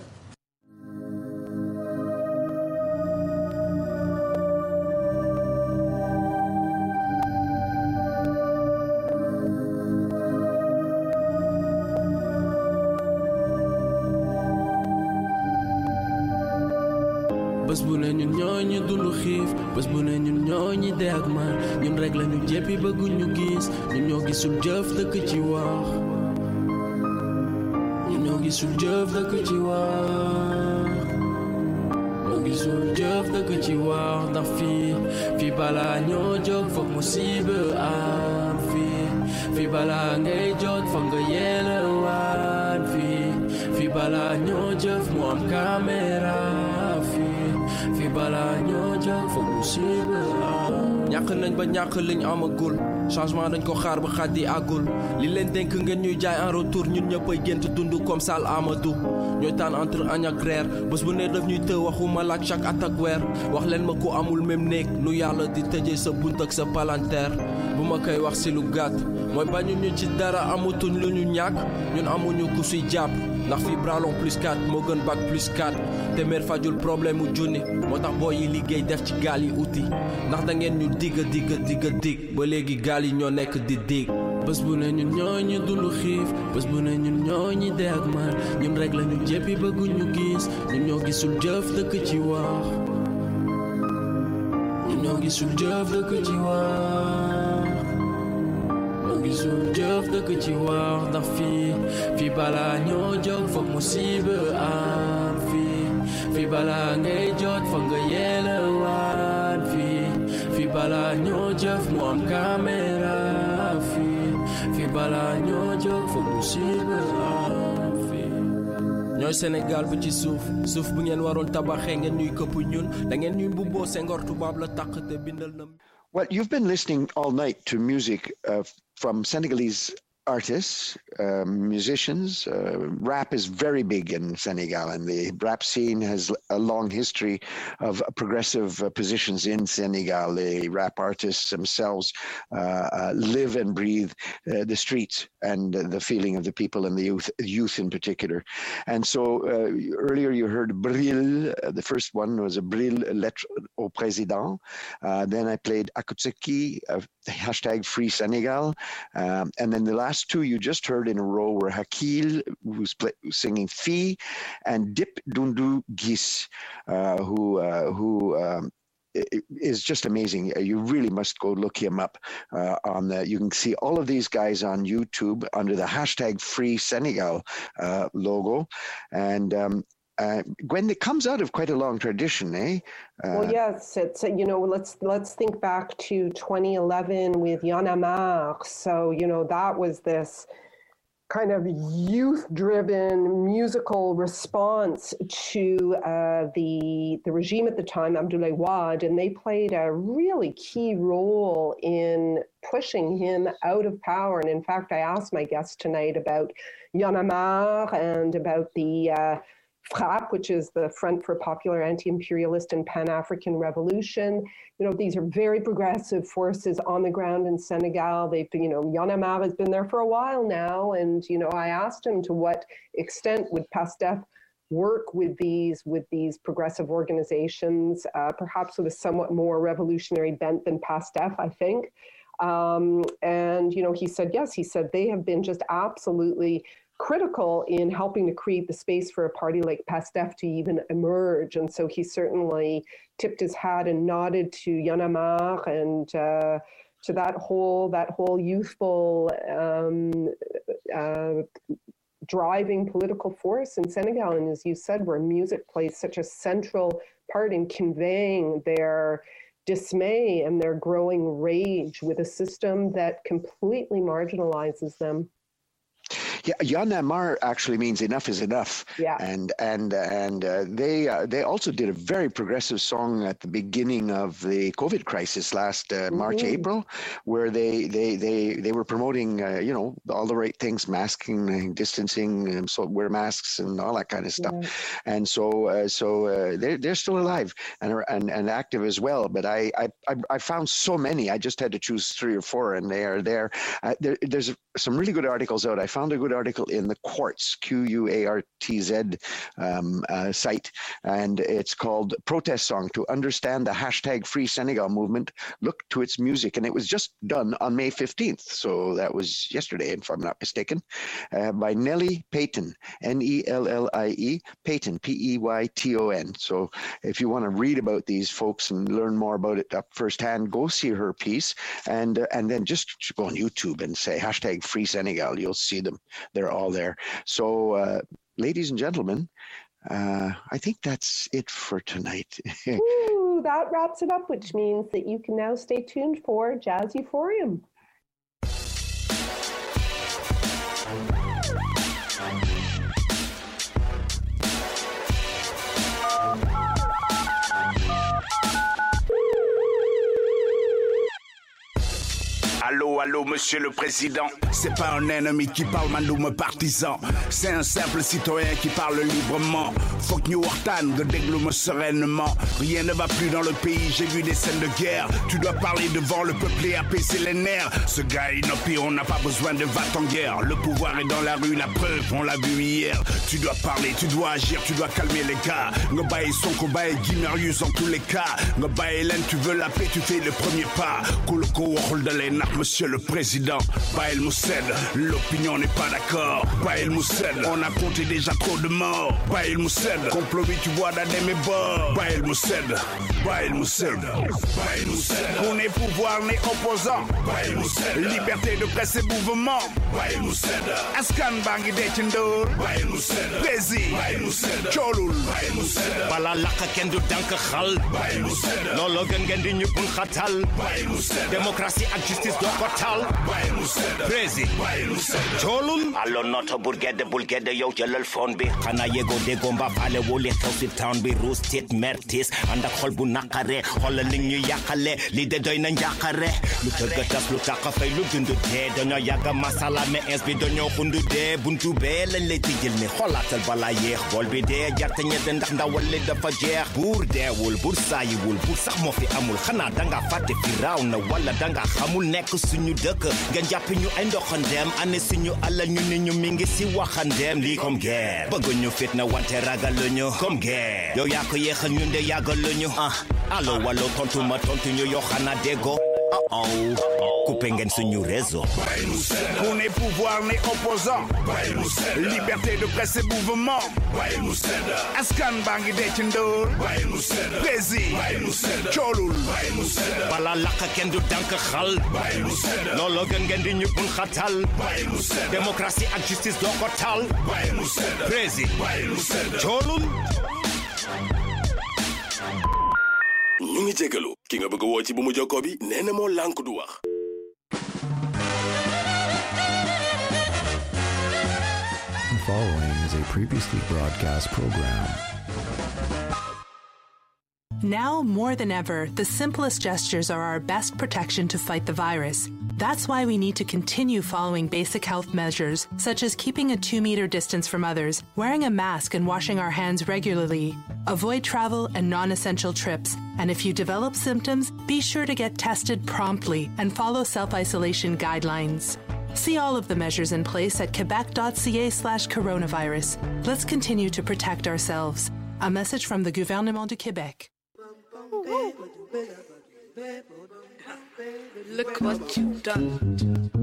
bés bu ne ñun ñoo ñu dund xiif bés bu ne ñun ñoo ñi dee ak mar ñun rek la ñu jéppi bëgguñ ñu gis ñun ñoo gisul jëf dëkk ci wax ñun ñoo gisul jëf dëkk ci wax ñoo gisul jëf dëkk ci wax ndax fii fii balaa ñoo jóg foog musiba am fii fii balaa ngay jot foog nga yelewaan fii fii balaa ñoo jëf mu am caméra fii fi bala ñoo jëf foog musiba ñàkk nañ ba ñàkk liñ amagul changement dañ ko xaar ba xaddi àggul li leen dénk ngeen ñuy jaay en retour ñun ñëppay gént dund comme Sall Amadou ñooy tànn entre añ ak reer bés bu ne daf ñuy të waxuma laak chaque at ak weer wax leen ma ku amul même néeg nu yàlla di tëjee sa bunt ak sa palanteer bu ma koy wax si lu gàtt mooy bañu ñu ci dara amutuñ lu ñu ñàkk ñun amuñu ku suy jàpp ndax fi bralon plus quatre moo gën bac plus quatre téeméer fajul problème mu junni moo tax boo yi liggéey def ci gaal yi uti ndax da ngeen ñu digga digga digga dig ba léegi gaal yi ñoo nekk di dig bés bu ne ñun ñoo ñi dund xiif bés bu ne ñun ñoo ñi dee ak mar ñun rek la ñu jéppi bëgguñ ñu gis ñun ñoo gisul jëf dëkk ci wax ñun ñoo gisul jëf dëkk ci wax ñoo gisul jëf dëkk ci wax ndax fii fii balaa ñoo jóg foog musiba am fii fii balaa ngay jot foog nga yelewaan fii fii balaa ñoo jëf mu am caméra fii fii balaa ñoo jóg foog musiba am fii ñooy Sénégal bu ci suuf suuf bu ngeen waroon tabaxee ngeen ñuy këpp ñun da ngeen ñuy mbubboo Senghor tubaab la tàq te bindal na. Well, you've been listening all night to music uh, from Senegalese artists, uh, musicians. Uh, rap is very big in Senegal, and the rap scene has a long history of progressive uh, positions in Senegal. The rap artists themselves uh, uh, live and breathe uh, the streets and uh, the feeling of the people and the youth, youth in particular. And so uh, earlier you heard Bril. Uh, the first one was a Bril Lettre au Président. Uh, then I played Akutsuki, uh, hashtag Free Senegal. Um, and then the last two you just heard in a row were Hakil, who's play, singing Fi, and Dip Dundu Gis, uh, who uh, who um, is just amazing. You really must go look him up uh, on the, you can see all of these guys on YouTube under the hashtag Free Senegal uh, logo. And um, Uh, Gwen, it comes out of quite a long tradition, eh? Uh, well, yes, it's, you know, let's let's think back to twenty eleven with Y'en a marre. So, you know, that was this kind of youth-driven musical response to uh, the the regime at the time, Abdoulaye Wade, and they played a really key role in pushing him out of power. And in fact, I asked my guest tonight about Y'en a marre and about the uh, FRAPP, which is the Front for Popular Anti-Imperialist and Pan-African Revolution. You know, these are very progressive forces on the ground in Senegal. They've been, you know, Y'en a marre has been there for a while now. And, you know, I asked him to what extent would PASTEF work with these, with these progressive organizations, uh, perhaps with a somewhat more revolutionary bent than PASTEF, I think. Um, and, you know, he said, yes, he said they have been just absolutely critical in helping to create the space for a party like PASTEF to even emerge. And so he certainly tipped his hat and nodded to Y'en a marre and uh, to that whole that whole youthful um, uh, driving political force in Senegal. And as you said, where music plays such a central part in conveying their dismay and their growing rage with a system that completely marginalizes them. Yeah, Y'en a marre actually means enough is enough. Yeah. And and and uh, they uh, they also did a very progressive song at the beginning of the COVID crisis last uh, mm-hmm. March, April, where they they they they were promoting uh, you know, all the right things, masking, distancing, and so wear masks and all that kind of stuff. Yeah. And so uh, so uh, they're they're still alive and and and active as well. But I I I found so many. I just had to choose three or four, and they are there. Uh, there there's some really good articles out. I found a good article in the Quartz, Q U A R T Z um, uh, site, and it's called Protest Song to Understand the Hashtag Free Senegal Movement, Look to Its Music. And it was just done on May fifteenth. So that was yesterday, if I'm not mistaken, uh, by Nellie Peyton, N E L L I E, Peyton, P E Y T O N. So if you want to read about these folks and learn more about it up firsthand, go see her piece, and uh, and then just go on YouTube and say hashtag Free Senegal. You'll see them. They're all there. So, uh, ladies and gentlemen, uh, I think that's it for tonight. Ooh, that wraps it up, which means that you can now stay tuned for Jazz Euphorium. Allô, allô, monsieur le président. C'est pas un ennemi qui parle, Mandoum partisan. C'est un simple citoyen qui parle librement. Faut que New Yorktan de déglume sereinement. Rien ne va plus dans le pays, j'ai vu des scènes de guerre. Tu dois parler devant le peuple et apaiser les nerfs. Ce gars inopie, on n'a pas besoin de va en guerre. Le pouvoir est dans la rue, la preuve, on l'a vu hier. Tu dois parler, tu dois agir, tu dois calmer les gars. Ngobaye son combat est guimérius en tous les cas. Ngobaye Hélène, tu veux la paix, tu fais le premier pas. Kouloko rôle de l'Énard. Monsieur le Président, Baël Moussed, l'opinion n'est pas d'accord. Baël Moussed, on a compté déjà trop de morts. Baël Moussed, complot oui tu vois d'adem et bord. Baël Moussed, Baël Moussed, Baël Moussed, on n'est pouvoir ni opposant. Baël Moussed, liberté de presse et mouvement. Baël Moussed, Askan Bangi Detindor. Baël Moussed, Prési, Baël Moussed, Cholul. Baël Moussed, Bala Laka Kendo Dank Khal. Baël Moussed, Lolo Gen Gen di Nyupun Khatal. Baël Moussed, démocratie ak justice do ko tal. tal prési coolul allo noto bul gedde bul gedde yow jëlal phone bi xanaa yego déggoo mbaa faale wuli xew si town bi ruus tit mertis ànd ak xol bu naqare xoolal li ñu yàqale li de doy na njàqare lu tëgga tas lu taqa fay lu dundu dee dañoo yàgga masala mais ins bi dañoo xundu dee buntu bee lañ lay tijjil ni xoolaatal balaa yéex bool bi dee jarte ñette ndax ndawal li dafa jeex buur deewul buur saayiwul buur sax moo fi amul xanaa danga fàtte fi raaw na wala danga xamul nekk suñu dëkk nga jàpp ñu ay ndoxandeem ane suñu alal ñu ni ñu mi ngi si waxandeem lii comme guerre bëgg ñu fitna wante ragal ñu comme guerre yow yaa ko yéexal ñun de yàggal ñu ah allo wallo tontu ma tontu ñu yoo xanaa déggoo oh oh coupé ngeen suñu réseau ku ne pouvoir ne opposant liberté de presse et mouvement askan baa ngi dee ci ndóor prési coolul bala lakk kenn du dank xal looloo gën ngeen di ñu bun xatal démocratie ak justice doo ko tal prési coolul ñu ngi jégalu ki nga bëgg woo ci bu mu jokkoo bi nee na moo lànk du wax. The following is a previously broadcast program. Now more than ever, the simplest gestures are our best protection to fight the virus. That's why we need to continue following basic health measures, such as keeping a two-meter distance from others, wearing a mask and washing our hands regularly. Avoid travel and non-essential trips. And if you develop symptoms, be sure to get tested promptly and follow self-isolation guidelines. See all of the measures in place at quebec.ca slash coronavirus. Let's continue to protect ourselves. A message from the Gouvernement du Québec. Look what you've done.